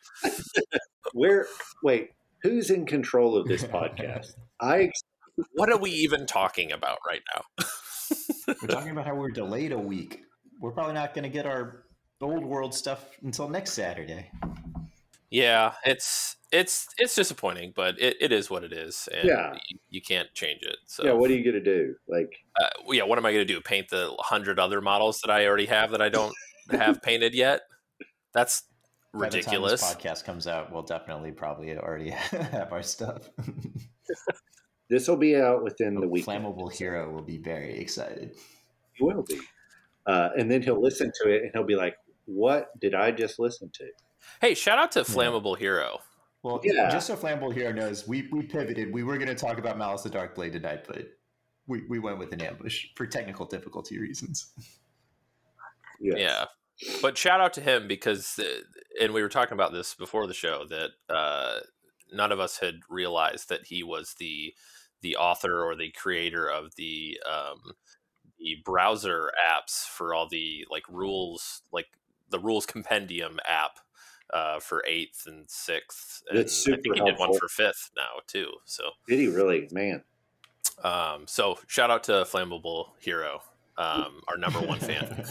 Speaker 1: Wait, who's in control of this podcast?
Speaker 4: What are we even talking about right now?
Speaker 2: We're talking about how we're delayed a week. We're probably not going to get our old world stuff until next Saturday.
Speaker 4: Yeah, it's disappointing, but it is what it is, and you can't change it. So
Speaker 1: yeah, what are you going to do?
Speaker 4: What am I going to do? Paint the 100 other models that I already have that I don't have painted yet? That's ridiculous.
Speaker 2: By the time this podcast comes out, we'll definitely probably already have our stuff.
Speaker 1: This will be out within the week.
Speaker 2: Flammable Hero will be very excited.
Speaker 1: He will be. And then he'll listen to it and he'll be like, what did I just listen to?
Speaker 4: Hey, shout out to Flammable Hero.
Speaker 2: Well, just so Flammable Hero knows, we pivoted. We were going to talk about Malice the Darkblade tonight, but we went with an ambush for technical difficulty reasons.
Speaker 1: Yes.
Speaker 4: Yeah. But shout out to him because, and we were talking about this before the show, that none of us had realized that he was the author or the creator of the browser apps for all the rules, like the rules compendium app for 8th and 6th. And
Speaker 1: That's super
Speaker 4: I think he
Speaker 1: helpful.
Speaker 4: did one for 5th now too. So
Speaker 1: did he really? Man.
Speaker 4: So shout out to Flammable Hero, our number one fan.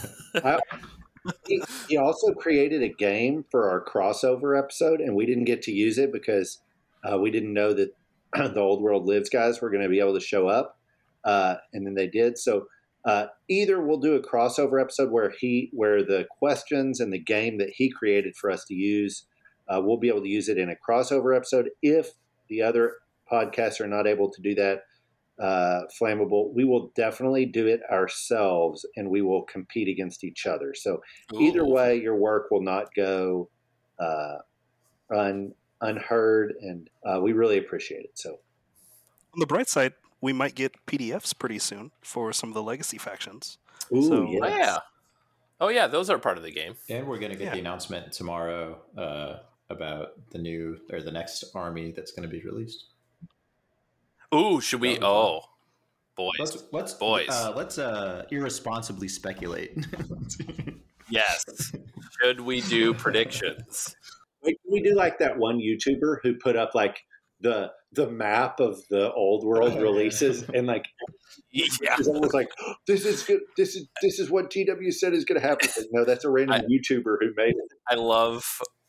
Speaker 1: He also created a game for our crossover episode, and we didn't get to use it because we didn't know that the Old World Lives guys were going to be able to show up, and then they did. So either we'll do a crossover episode where the questions and the game that he created for us to use, we'll be able to use it in a crossover episode. If the other podcasts are not able to do that, Flammable, we will definitely do it ourselves, and we will compete against each other. So either way, your work will not go unheard, and we really appreciate it. So
Speaker 3: on the bright side, we might get PDFs pretty soon for some of the legacy factions.
Speaker 1: Ooh,
Speaker 3: So-
Speaker 1: yes.
Speaker 4: Oh yeah, those are part of the game.
Speaker 2: And we're going to get the announcement tomorrow about the next army that's going to be released.
Speaker 4: Ooh, should we? Oh, boys,
Speaker 2: Let's irresponsibly speculate.
Speaker 4: yes. Should we do predictions?
Speaker 1: Wait, can we do like that one YouTuber who put up like the map of the Old World releases and like it's almost like this is good. This is what GW said is going to happen. No, that's a random YouTuber who made it.
Speaker 4: I love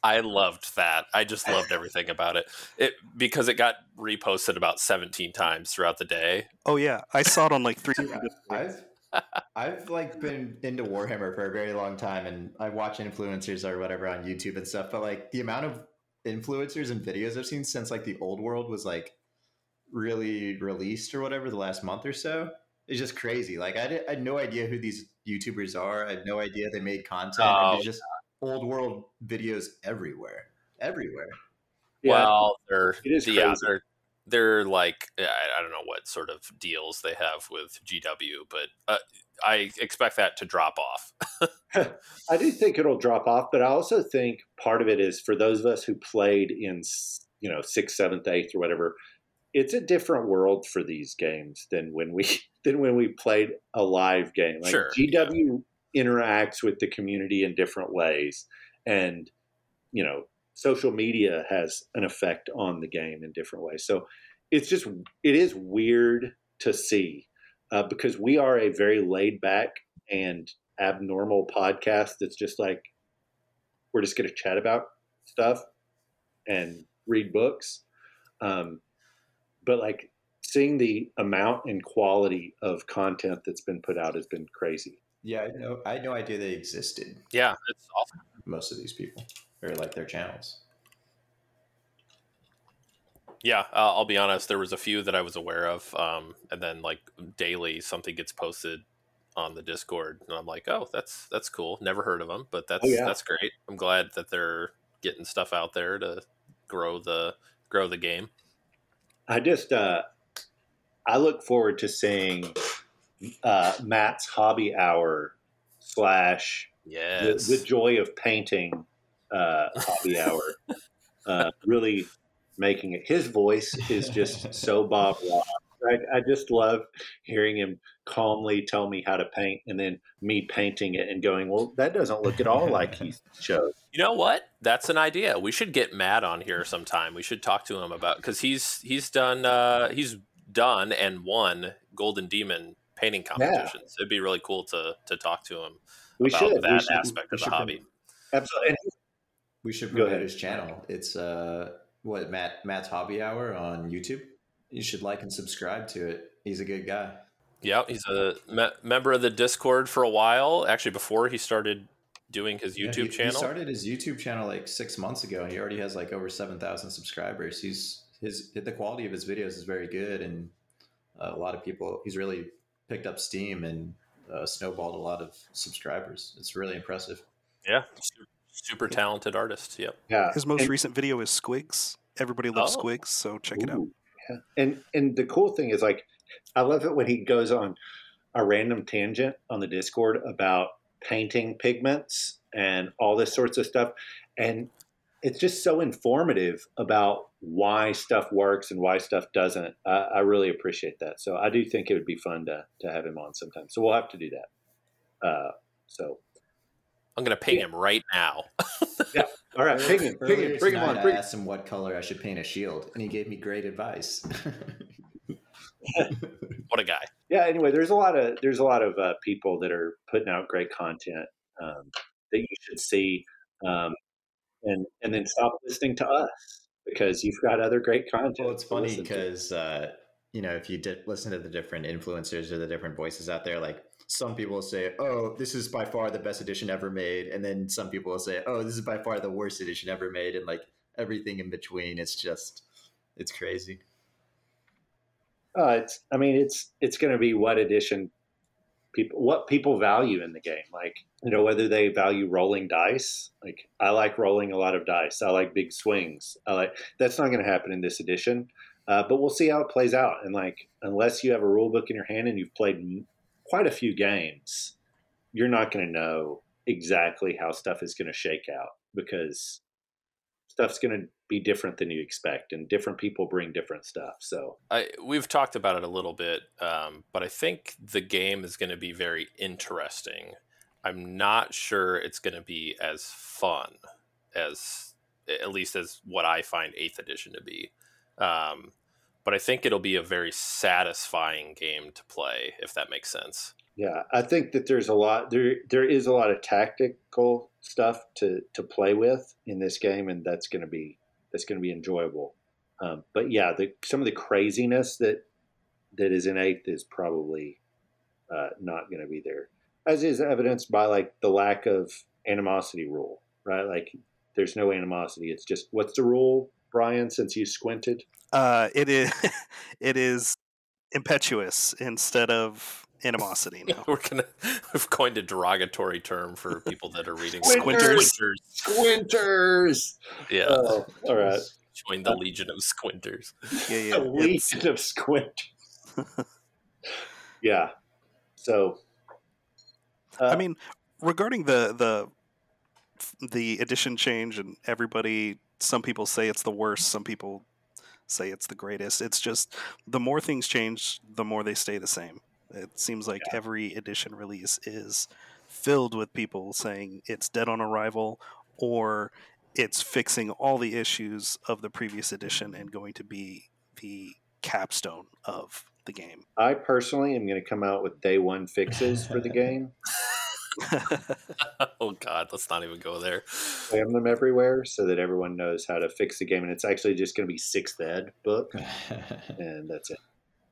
Speaker 4: I loved that. I just loved everything about it. Because it got reposted about 17 times throughout the day.
Speaker 3: Oh yeah, I saw it on like 3.
Speaker 2: Dude, I've like been into Warhammer for a very long time, and I watch influencers or whatever on YouTube and stuff. But like the amount of influencers and videos I've seen since like the old world was like really released or whatever the last month or so is just crazy. Like I had no idea who these YouTubers are. I had no idea they made content. And there's just old world videos everywhere.
Speaker 1: Yeah,
Speaker 4: Well,
Speaker 1: it is crazy.
Speaker 4: they're like, I don't know what sort of deals they have with GW, but I expect that to drop off.
Speaker 1: I do think it'll drop off, but I also think part of it is for those of us who played in, 6th, 7th, 8th, or whatever. It's a different world for these games than when we played a live game. Like
Speaker 4: Sure,
Speaker 1: GW interacts with the community in different ways, and social media has an effect on the game in different ways. So it is weird to see because we are a very laid back and abnormal podcast that's just like we're just going to chat about stuff and read books. But like seeing the amount and quality of content that's been put out has been crazy.
Speaker 2: Yeah, I had no idea they existed.
Speaker 4: Yeah, it's awesome.
Speaker 2: Most of these people, or like their channels.
Speaker 4: Yeah, I'll be honest. There was a few that I was aware of, and then like daily something gets posted on the Discord, and I'm like, oh, that's cool. Never heard of them, but that's great. I'm glad that they're getting stuff out there to grow the game.
Speaker 1: I just I look forward to seeing Matt's hobby hour /
Speaker 4: Yes.
Speaker 1: the joy of painting hobby hour really making it. His voice is just so Bob Ross. I just love hearing him calmly tell me how to paint and then me painting it and going, well, that doesn't look at all like he showed.
Speaker 4: You know what? That's an idea. We should get Matt on here sometime. We should talk to him about, because he's done and won Golden Demon painting competitions. It'd be really cool to talk to him about that aspect of the hobby.
Speaker 1: Absolutely. And
Speaker 2: we should promote his channel. It's Matt's Hobby Hour on YouTube. You should like and subscribe to it. He's a good guy.
Speaker 4: Yeah, he's a member of the Discord for a while. Actually, before he started doing his YouTube channel.
Speaker 2: He started his YouTube channel like 6 months ago, and he already has like over 7,000 subscribers. The quality of his videos is very good, and a lot of people. He's really picked up steam and snowballed a lot of subscribers. It's really impressive.
Speaker 4: Yeah, super talented artist. Yep.
Speaker 1: Yeah.
Speaker 3: His most recent video is Squigs. Everybody loves Squigs, so check it out.
Speaker 1: Yeah. And the cool thing is, like, I love it when he goes on a random tangent on the Discord about painting pigments and all this sorts of stuff. And it's just so informative about why stuff works and why stuff doesn't. I really appreciate that. So I do think it would be fun to have him on sometime. So we'll have to do that. So
Speaker 4: I'm going to ping him right now.
Speaker 1: Yeah. All right. Bring him on.
Speaker 2: I asked him what color I should paint a shield, and he gave me great advice.
Speaker 4: What a guy.
Speaker 1: Yeah. Anyway, there's a lot of people that are putting out great content that you should see, and then stop listening to us because you've got other great content.
Speaker 2: Well, it's funny because if you listen to the different influencers or the different voices out there, like some people will say, "Oh, this is by far the best edition ever made," and then some people will say, "Oh, this is by far the worst edition ever made," and like everything in between. It's crazy.
Speaker 1: It's going to be what people value in the game. Like, whether they value rolling dice. Like, I like rolling a lot of dice. I like big swings. That's not going to happen in this edition. But we'll see how it plays out. And like, unless you have a rule book in your hand and you've played quite a few games, you're not going to know exactly how stuff is going to shake out because stuff's going to be different than you expect, and different people bring different stuff. So
Speaker 4: we've talked about it a little bit, but I think the game is going to be very interesting. I'm not sure it's going to be as fun as, at least as what I find 8th edition to be. But I think it'll be a very satisfying game to play, if that makes sense.
Speaker 1: Yeah, I think that there's a lot there is a lot of tactical stuff to play with in this game, and that's going to be enjoyable. But yeah, some of the craziness that is in eighth is probably not going to be there, as is evidenced by like the lack of animosity rule, right? Like there's no animosity. It's just what's the rule, Brian? Since you squinted,
Speaker 3: It is it is impetuous instead of animosity now.
Speaker 4: We've coined a derogatory term for people that are reading
Speaker 3: Squinters.
Speaker 1: Squinters.
Speaker 4: Yeah.
Speaker 1: Oh, all right.
Speaker 4: Join the Legion of Squinters.
Speaker 3: Yeah,
Speaker 1: A legion of squinters. Yeah. So,
Speaker 3: I mean, regarding the edition change, and everybody, some people say it's the worst, some people say it's the greatest. It's just the more things change, the more they stay the same. It seems like every edition release is filled with people saying it's dead on arrival, or it's fixing all the issues of the previous edition and going to be the capstone of the game.
Speaker 1: I personally am going to come out with day one fixes for the game.
Speaker 4: Oh God, let's not even go there.
Speaker 1: Slam them everywhere so that everyone knows how to fix the game, and it's actually just going to be sixth ed book, and that's it.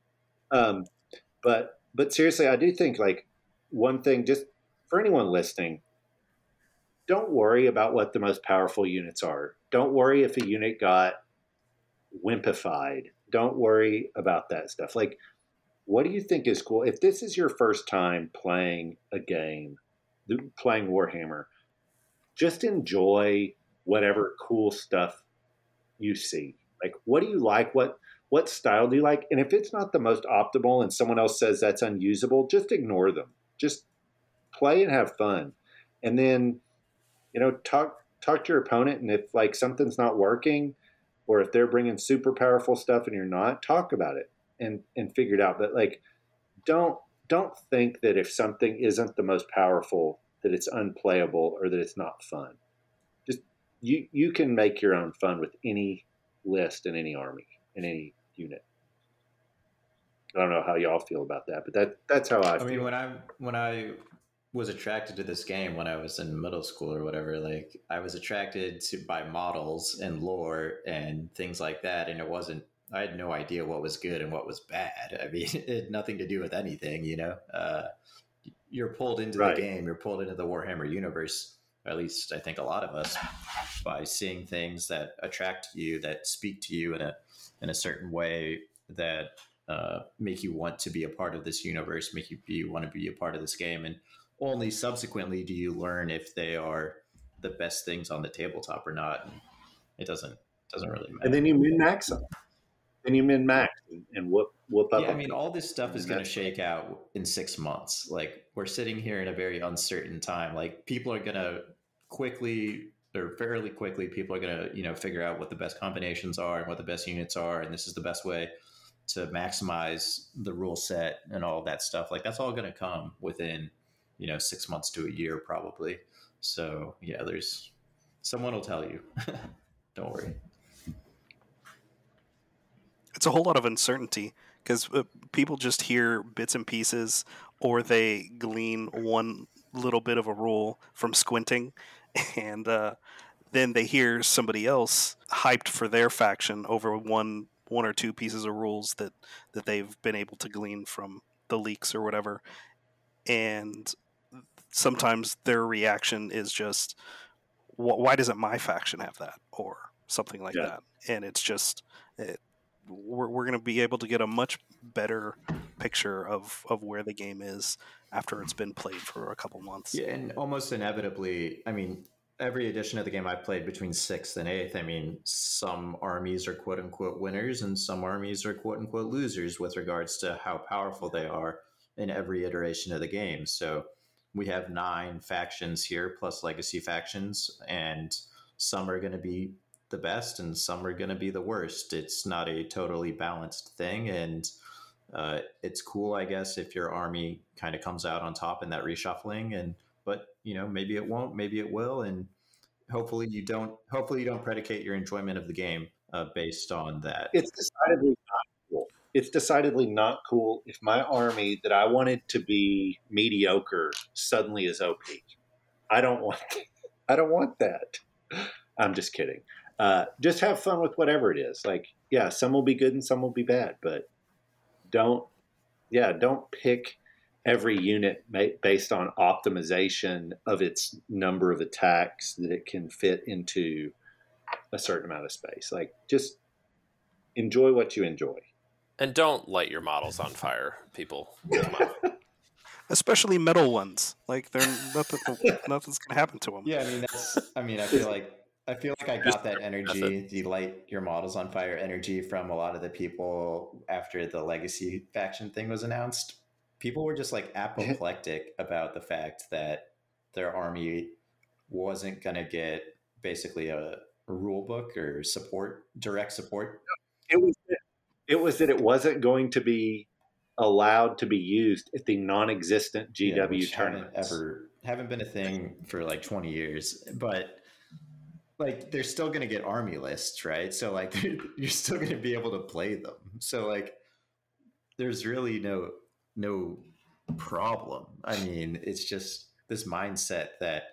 Speaker 1: But seriously, I do think like one thing, just for anyone listening, don't worry about what the most powerful units are. Don't worry if a unit got wimpified. Don't worry about that stuff. Like, what do you think is cool? If this is your first time playing a game, playing Warhammer, just enjoy whatever cool stuff you see. Like, what do you like? What style do you like? And if it's not the most optimal and someone else says that's unusable, just ignore them. Just play and have fun. And then, talk to your opponent. And if like something's not working, or if they're bringing super powerful stuff and you're not, talk about it and figure it out. But like, don't think that if something isn't the most powerful, that it's unplayable or that it's not fun. Just you can make your own fun with any list in any army, in any unit. I don't know how y'all feel about that, but that's how I feel.
Speaker 2: I mean, when I was attracted to this game when I was in middle school or whatever, like I was attracted to by models and lore and things like that, and I had no idea what was good and what was bad. I mean, it had nothing to do with anything, You're pulled into the game, you're pulled into the Warhammer universe, or at least I think a lot of us, by seeing things that attract you, that speak to you in a certain way, that make you want to be a part of this universe, make you want to be a part of this game. And only subsequently do you learn if they are the best things on the tabletop or not. And it doesn't really matter.
Speaker 1: And then you min-max them. And you min-max and whoop up.
Speaker 2: Yeah, I mean, all this stuff is going to shake out in 6 months. Like, we're sitting here in a very uncertain time. Like, people are going to fairly quickly, people are going to, figure out what the best combinations are and what the best units are. And this is the best way to maximize the rule set and all that stuff. Like, that's all going to come within, 6 months to a year, probably. So, yeah, someone will tell you. Don't worry.
Speaker 3: It's a whole lot of uncertainty because people just hear bits and pieces, or they glean one little bit of a rule from squinting, and then they hear somebody else hyped for their faction over one or two pieces of rules that they've been able to glean from the leaks or whatever, and sometimes their reaction is just, why doesn't my faction have that, or something like that. And it's just we're going to be able to get a much better picture of where the game is after it's been played for a couple months.
Speaker 2: Yeah, and almost inevitably, I mean, every edition of the game I've played between 6th and 8th, I mean, some armies are quote-unquote winners and some armies are quote-unquote losers with regards to how powerful they are in every iteration of the game. So we have 9 factions here plus legacy factions, and some are going to be the best and some are going to be the worst. It's not a totally balanced thing, and it's cool, I guess, if your army kind of comes out on top in that reshuffling. But maybe it won't, maybe it will, and hopefully you don't predicate your enjoyment of the game based on that.
Speaker 1: It's decidedly not cool. it's decidedly not cool if my army that I wanted to be mediocre suddenly is OP. I don't want that. I'm just kidding. Just have fun with whatever it is. Like, yeah, some will be good and some will be bad, but don't pick every unit based on optimization of its number of attacks that it can fit into a certain amount of space. Like, just enjoy what you enjoy.
Speaker 4: And don't light your models on fire, people. Come on.
Speaker 3: Especially metal ones. Like, they're nothing's gonna happen to them.
Speaker 2: Yeah, I feel like I got that energy, the light your models on fire energy from a lot of the people after the legacy faction thing was announced. People were just like apoplectic about the fact that their army wasn't going to get basically a rule book or direct support.
Speaker 1: It was that it wasn't going to be allowed to be used at the non-existent GW tournaments.
Speaker 2: Haven't been a thing for like 20 years, but like they're still going to get army lists, right? So like you're still going to be able to play them. So like there's really no problem. I mean, it's just this mindset that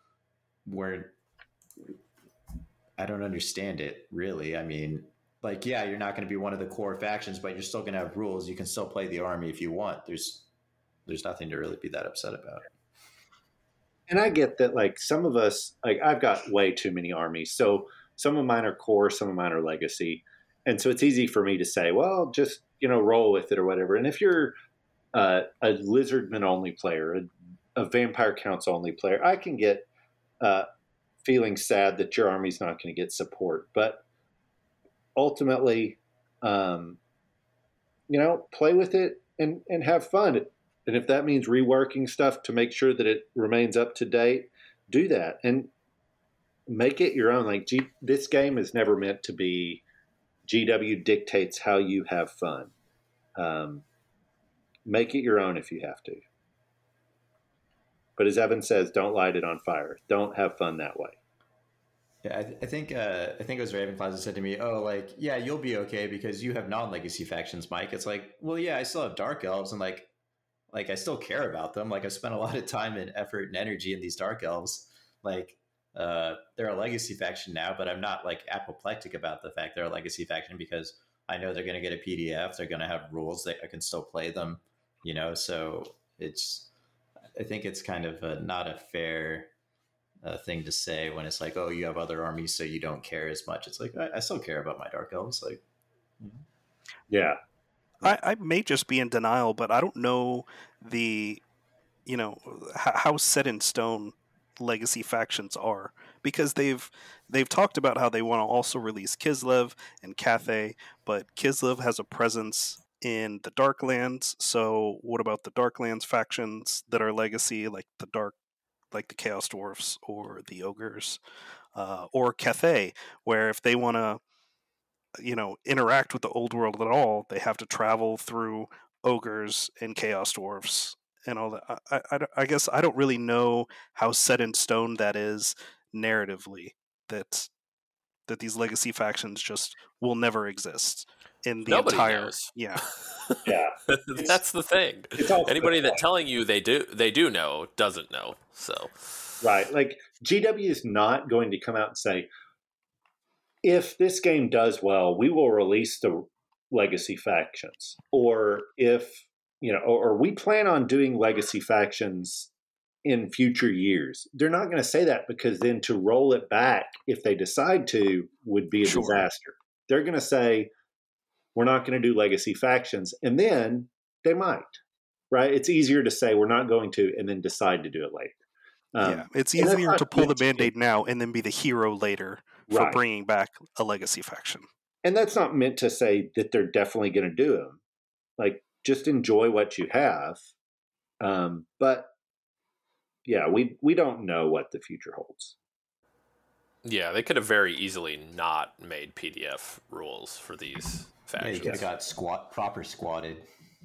Speaker 2: I don't understand it really. I mean, like, yeah, you're not going to be one of the core factions, but you're still going to have rules. You can still play the army if you want. There's nothing to really be that upset about.
Speaker 1: And I get that, like, some of us, like, I've got way too many armies. So some of mine are core, some of mine are legacy. And so it's easy for me to say, well, just, roll with it or whatever. And if you're a Lizardman only player, a Vampire Counts only player, I can get feeling sad that your army's not going to get support. But ultimately, play with it and have fun. And if that means reworking stuff to make sure that it remains up to date, do that and make it your own. Like, this game is never meant to be GW dictates how you have fun. Make it your own if you have to. But as Evan says, don't light it on fire. Don't have fun that way.
Speaker 2: Yeah, I think it was Ravenclaw who said to me, "Oh, like, yeah, you'll be okay because you have non-legacy factions, Mike." It's like, well, yeah, I still have Dark Elves, and like I still care about them. Like, I've spent a lot of time and effort and energy in these Dark Elves. Like, they're a legacy faction now, but I'm not like apoplectic about the fact they're a legacy faction because I know they're going to get a PDF. They're going to have rules that I can still play them. So I think it's kind of not a fair thing to say when it's like, oh, you have other armies, so you don't care as much. It's like, I still care about my Dark Elves. Like,
Speaker 1: yeah.
Speaker 3: I may just be in denial, but I don't know how set in stone legacy factions are, because they've talked about how they want to also release Kislev and Cathay, but Kislev has a presence in the Darklands. So what about the Darklands factions that are legacy, like the Chaos Dwarfs or the Ogres, or Cathay, where if they want to interact with the old world at all, they have to travel through Ogres and Chaos Dwarfs and all that. I guess I don't really know how set in stone that is narratively, that these legacy factions just will never exist in the
Speaker 4: Nobody
Speaker 3: entire
Speaker 4: knows.
Speaker 3: Yeah.
Speaker 1: Yeah.
Speaker 4: That's the thing. Anybody that telling you they do know doesn't know. So
Speaker 1: right. Like, GW is not going to come out and say, if this game does well, we will release the legacy factions. Or if, or we plan on doing legacy factions in future years. They're not going to say that, because then to roll it back, if they decide to, would be a disaster. They're going to say, we're not going to do legacy factions. And then they might, right? It's easier to say we're not going to and then decide to do it later.
Speaker 3: It's easier to pull the Band-Aid now and then be the hero later for bringing back a legacy faction. And
Speaker 1: that's not meant to say that they're definitely going to do them. Like, just enjoy what you have. But yeah, we don't know what the future holds.
Speaker 4: Yeah, they could have very easily not made PDF rules for these factions.
Speaker 2: Yeah, you could have got proper squatted.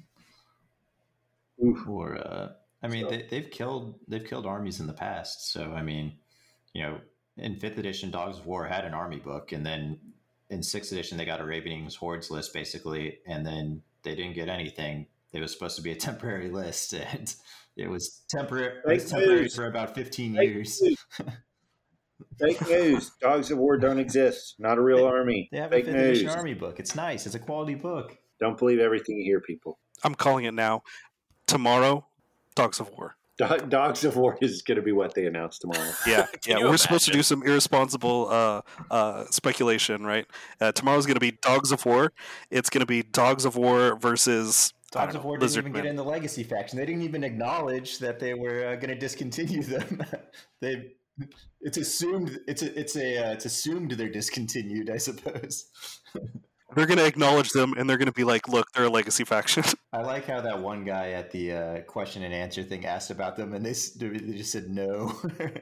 Speaker 1: Oof.
Speaker 2: Or they've killed armies in the past. So I mean, in 5th edition, Dogs of War had an army book, and then in 6th edition they got a Ravening's Hordes list basically, and then they didn't get anything. It was supposed to be a temporary list, and it was temporary.
Speaker 1: Fake
Speaker 2: temporary
Speaker 1: news.
Speaker 2: for about 15
Speaker 1: Fake
Speaker 2: years.
Speaker 1: news. Fake news. Dogs of War don't exist. Not a real army.
Speaker 2: They have
Speaker 1: Fake
Speaker 2: a 5th edition
Speaker 1: news.
Speaker 2: army book. It's nice. It's a quality book.
Speaker 1: Don't believe everything you hear, people.
Speaker 3: I'm calling it now. Tomorrow, Dogs of War.
Speaker 1: Dogs of War is going to be what they announce tomorrow.
Speaker 3: Yeah,
Speaker 4: Can
Speaker 3: yeah.
Speaker 4: you
Speaker 3: We're supposed to
Speaker 4: imagine?
Speaker 3: do some irresponsible speculation, right? Tomorrow's going to be Dogs of War. It's going to be Dogs of War versus
Speaker 2: Dogs of War didn't
Speaker 3: Lizard
Speaker 2: even
Speaker 3: Men.
Speaker 2: get in the Legacy faction. They didn't even acknowledge that they were going to discontinue them. It's assumed it's assumed they're discontinued, I suppose.
Speaker 3: They're going to acknowledge them, and they're going to be like, "Look, they're a legacy faction."
Speaker 2: I like how that one guy at the question and answer thing asked about them, and they just said no.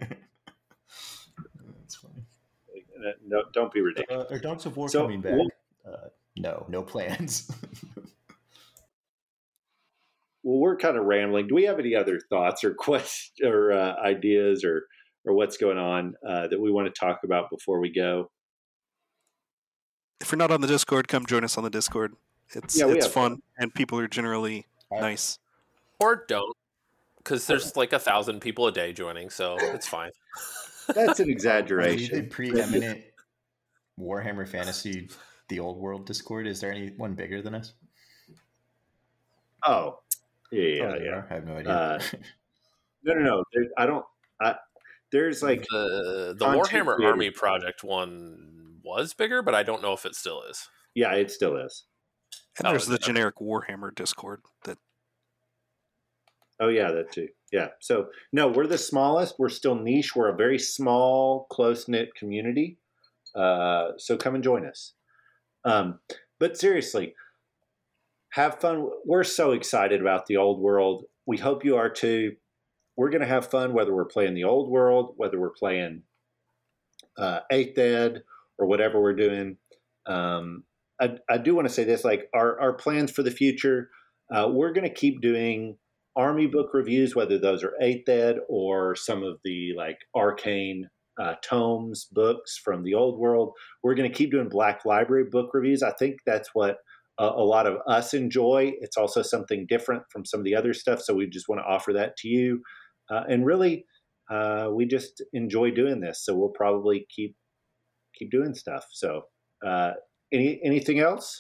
Speaker 2: That's funny.
Speaker 1: No, don't be ridiculous.
Speaker 2: Are Dogs of War
Speaker 1: So,
Speaker 2: coming back? No plans.
Speaker 1: Well, we're kind of rambling. Do we have any other thoughts or questions or ideas or what's going on that we want to talk about before we go?
Speaker 3: If you're not on the Discord, come join us on the Discord. It's
Speaker 1: Yeah, we
Speaker 3: it's
Speaker 1: have
Speaker 3: fun,
Speaker 1: fun.
Speaker 3: and people are generally nice.
Speaker 4: Or don't, because there's like 1,000 people a day joining, so it's fine.
Speaker 1: That's an
Speaker 2: Are we the
Speaker 1: exaggeration.
Speaker 2: preeminent Warhammer Fantasy, the old world Discord? Is there anyone bigger than us?
Speaker 1: Oh, yeah,
Speaker 2: Oh, there
Speaker 1: yeah.
Speaker 2: are? I have no idea.
Speaker 1: No. There's like
Speaker 4: The
Speaker 1: content
Speaker 4: Warhammer
Speaker 1: creators.
Speaker 4: Army Project one was bigger, but I don't know if it still is.
Speaker 1: Yeah, it still is.
Speaker 3: And
Speaker 4: Oh,
Speaker 3: there's the
Speaker 4: okay.
Speaker 3: generic Warhammer Discord. That
Speaker 1: Oh yeah, that too. Yeah. So no, we're the smallest. We're still niche. We're a very small, close knit community. So come and join us. But seriously, have fun. We're so excited about the old world. We hope you are too. We're going to have fun whether we're playing the old world, whether we're playing 8th Ed, or whatever we're doing. I do want to say this, like our plans for the future, we're going to keep doing Army book reviews, whether those are 8th Ed or some of the like arcane tomes books from the old world. We're going to keep doing Black Library book reviews. I think that's what a lot of us enjoy. It's also something different from some of the other stuff. So we just want to offer that to you. And really, we just enjoy doing this. So we'll probably keep doing stuff. So anything else?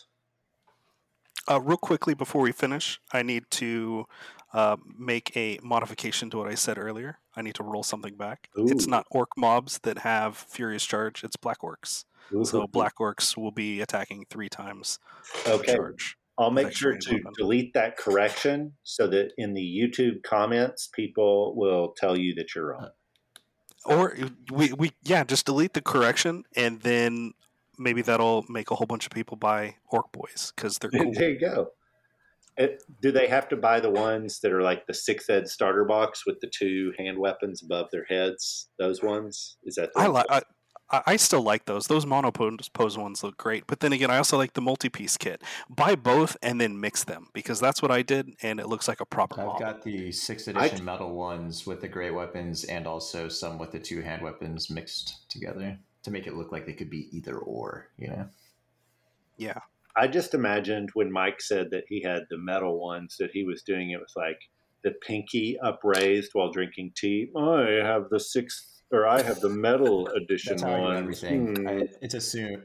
Speaker 3: real quickly before we finish, I need to make a modification to what I said earlier. I need to roll something back. It's
Speaker 1: Ooh.
Speaker 3: not orc mobs that have furious charge. It's black orcs. So
Speaker 1: Ooh.
Speaker 3: black orcs will be attacking 3 times
Speaker 1: Okay.
Speaker 3: charge.
Speaker 1: I'll make
Speaker 3: Extra
Speaker 1: sure
Speaker 3: range
Speaker 1: to
Speaker 3: weapon.
Speaker 1: delete that correction so that in the YouTube comments, people will tell you that you're wrong.
Speaker 3: Or we just delete the correction, and then maybe that'll make a whole bunch of people buy orc boys because they're cool.
Speaker 1: There you go. Do they have to buy the ones that are like the 6th Ed starter box with the 2 hand weapons above their heads? Those ones? Is that the
Speaker 3: I still like those. Those monopose ones look great. But then again, I also like the multi-piece kit. Buy both and then mix them because that's what I did, and it looks like a proper
Speaker 2: I've
Speaker 3: mob.
Speaker 2: got the 6th edition metal ones with the great weapons and also some with the 2 hand weapons mixed together to make it look like they could be either or, you know?
Speaker 3: Yeah.
Speaker 1: I just imagined when Mike said that he had the metal ones that he was doing it with like the pinky upraised while drinking tea. I have the 6th, or I have the metal edition
Speaker 2: That's how I do
Speaker 1: ones.
Speaker 2: everything. It's assumed.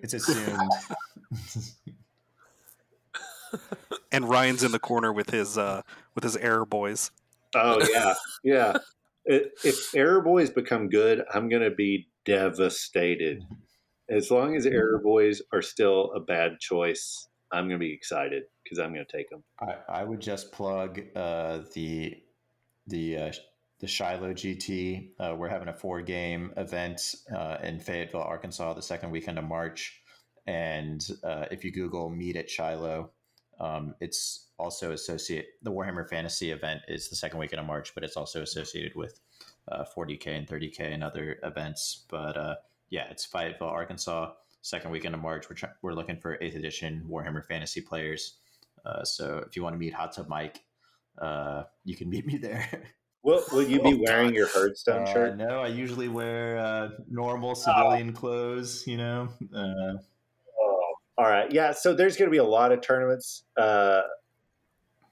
Speaker 3: And Ryan's in the corner with his error boys.
Speaker 1: Oh yeah. If Error Boys become good, I'm going to be devastated. As long as Error Boys are still a bad choice, I'm going to be excited because I'm going to take them.
Speaker 2: I would just plug the Shiloh GT. We're having a 4-game event in Fayetteville, Arkansas, the second weekend of March. And if you Google Meet at Shiloh, it's also associated. The Warhammer Fantasy event is the second weekend of March, but it's also associated with 40K and 30K and other events. But yeah, it's Fayetteville, Arkansas, second weekend of March. We're looking for 8th edition Warhammer Fantasy players. So if you want to meet Hot Tub Mike, you can meet me there.
Speaker 1: Will you be wearing your Hearthstone shirt?
Speaker 2: No, I usually wear normal civilian clothes, you know.
Speaker 1: All right. Yeah. So there's going to be a lot of tournaments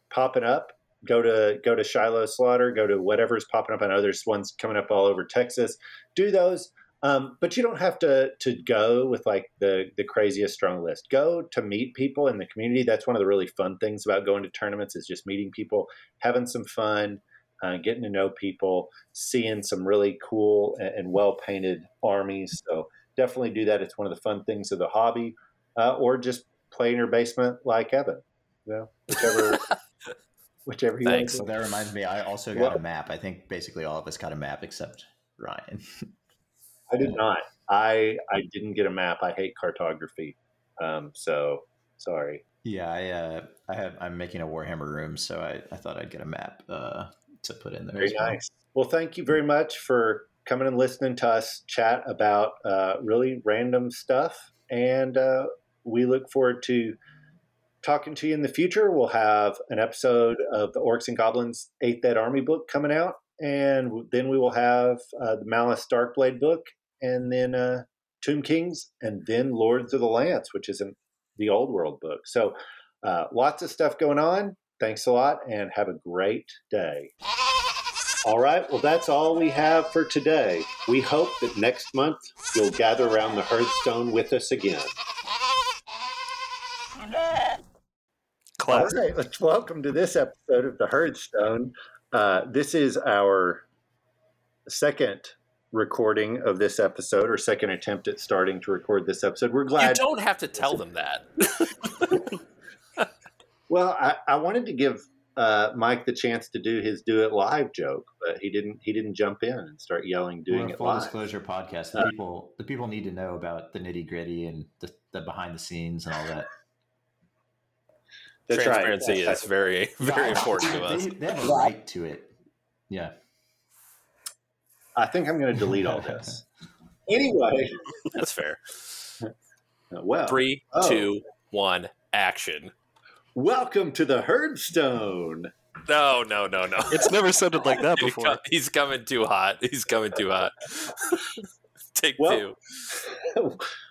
Speaker 1: popping up, go to Shiloh Slaughter, go to whatever's popping up. I know there's ones coming up all over Texas. Do those. But you don't have to go with like the craziest strong list. Go to meet people in the community. That's one of the really fun things about going to tournaments is just meeting people, having some fun, getting to know people, seeing some really cool and well-painted armies. So definitely do that. It's one of the fun things of the hobby. Or just play in your basement like Evan. Whichever you
Speaker 4: Thanks.
Speaker 2: So that reminds me, I also got a map. I think basically all of us got a map except Ryan.
Speaker 1: I did not. I didn't get a map. I hate cartography. So sorry.
Speaker 2: Yeah, I'm making a Warhammer room, so I thought I'd get a map to put in there.
Speaker 1: Very nice. Well, thank you very much for coming and listening to us chat about really random stuff. And we look forward to talking to you in the future. We'll have an episode of the Orcs and Goblins 8th Ed Army book coming out. And then we will have the Malice Darkblade book, and then Tomb Kings, and then Lords of the Lance, which is the Old World book. So lots of stuff going on. Thanks a lot, and have a great day. All right, well, that's all we have for today. We hope that next month you'll gather around the Hearthstone with us again.
Speaker 3: Classic.
Speaker 1: All right, let's welcome to this episode of the Hearthstone. This is our second recording of this episode, or second attempt at starting to record this episode. We're glad.
Speaker 4: You don't have to tell them that.
Speaker 1: Well, I wanted to give Mike the chance to do his "Do It Live" joke, but he didn't jump in and start yelling "Doing
Speaker 2: We're a
Speaker 1: it
Speaker 2: full
Speaker 1: live."
Speaker 2: disclosure podcast. The people need to know about the nitty gritty and the behind the scenes and all that.
Speaker 1: That's
Speaker 4: Transparency
Speaker 1: right.
Speaker 4: is very, very important to us.
Speaker 2: They have a right to it. Yeah.
Speaker 1: I think I'm going to delete all this. Anyway,
Speaker 4: That's fair.
Speaker 1: well,
Speaker 4: 3, 2, 1, action.
Speaker 1: welcome to the Hearthstone.
Speaker 4: No.
Speaker 3: It's never sounded like that before.
Speaker 4: He's coming too hot. Take two.
Speaker 1: Well,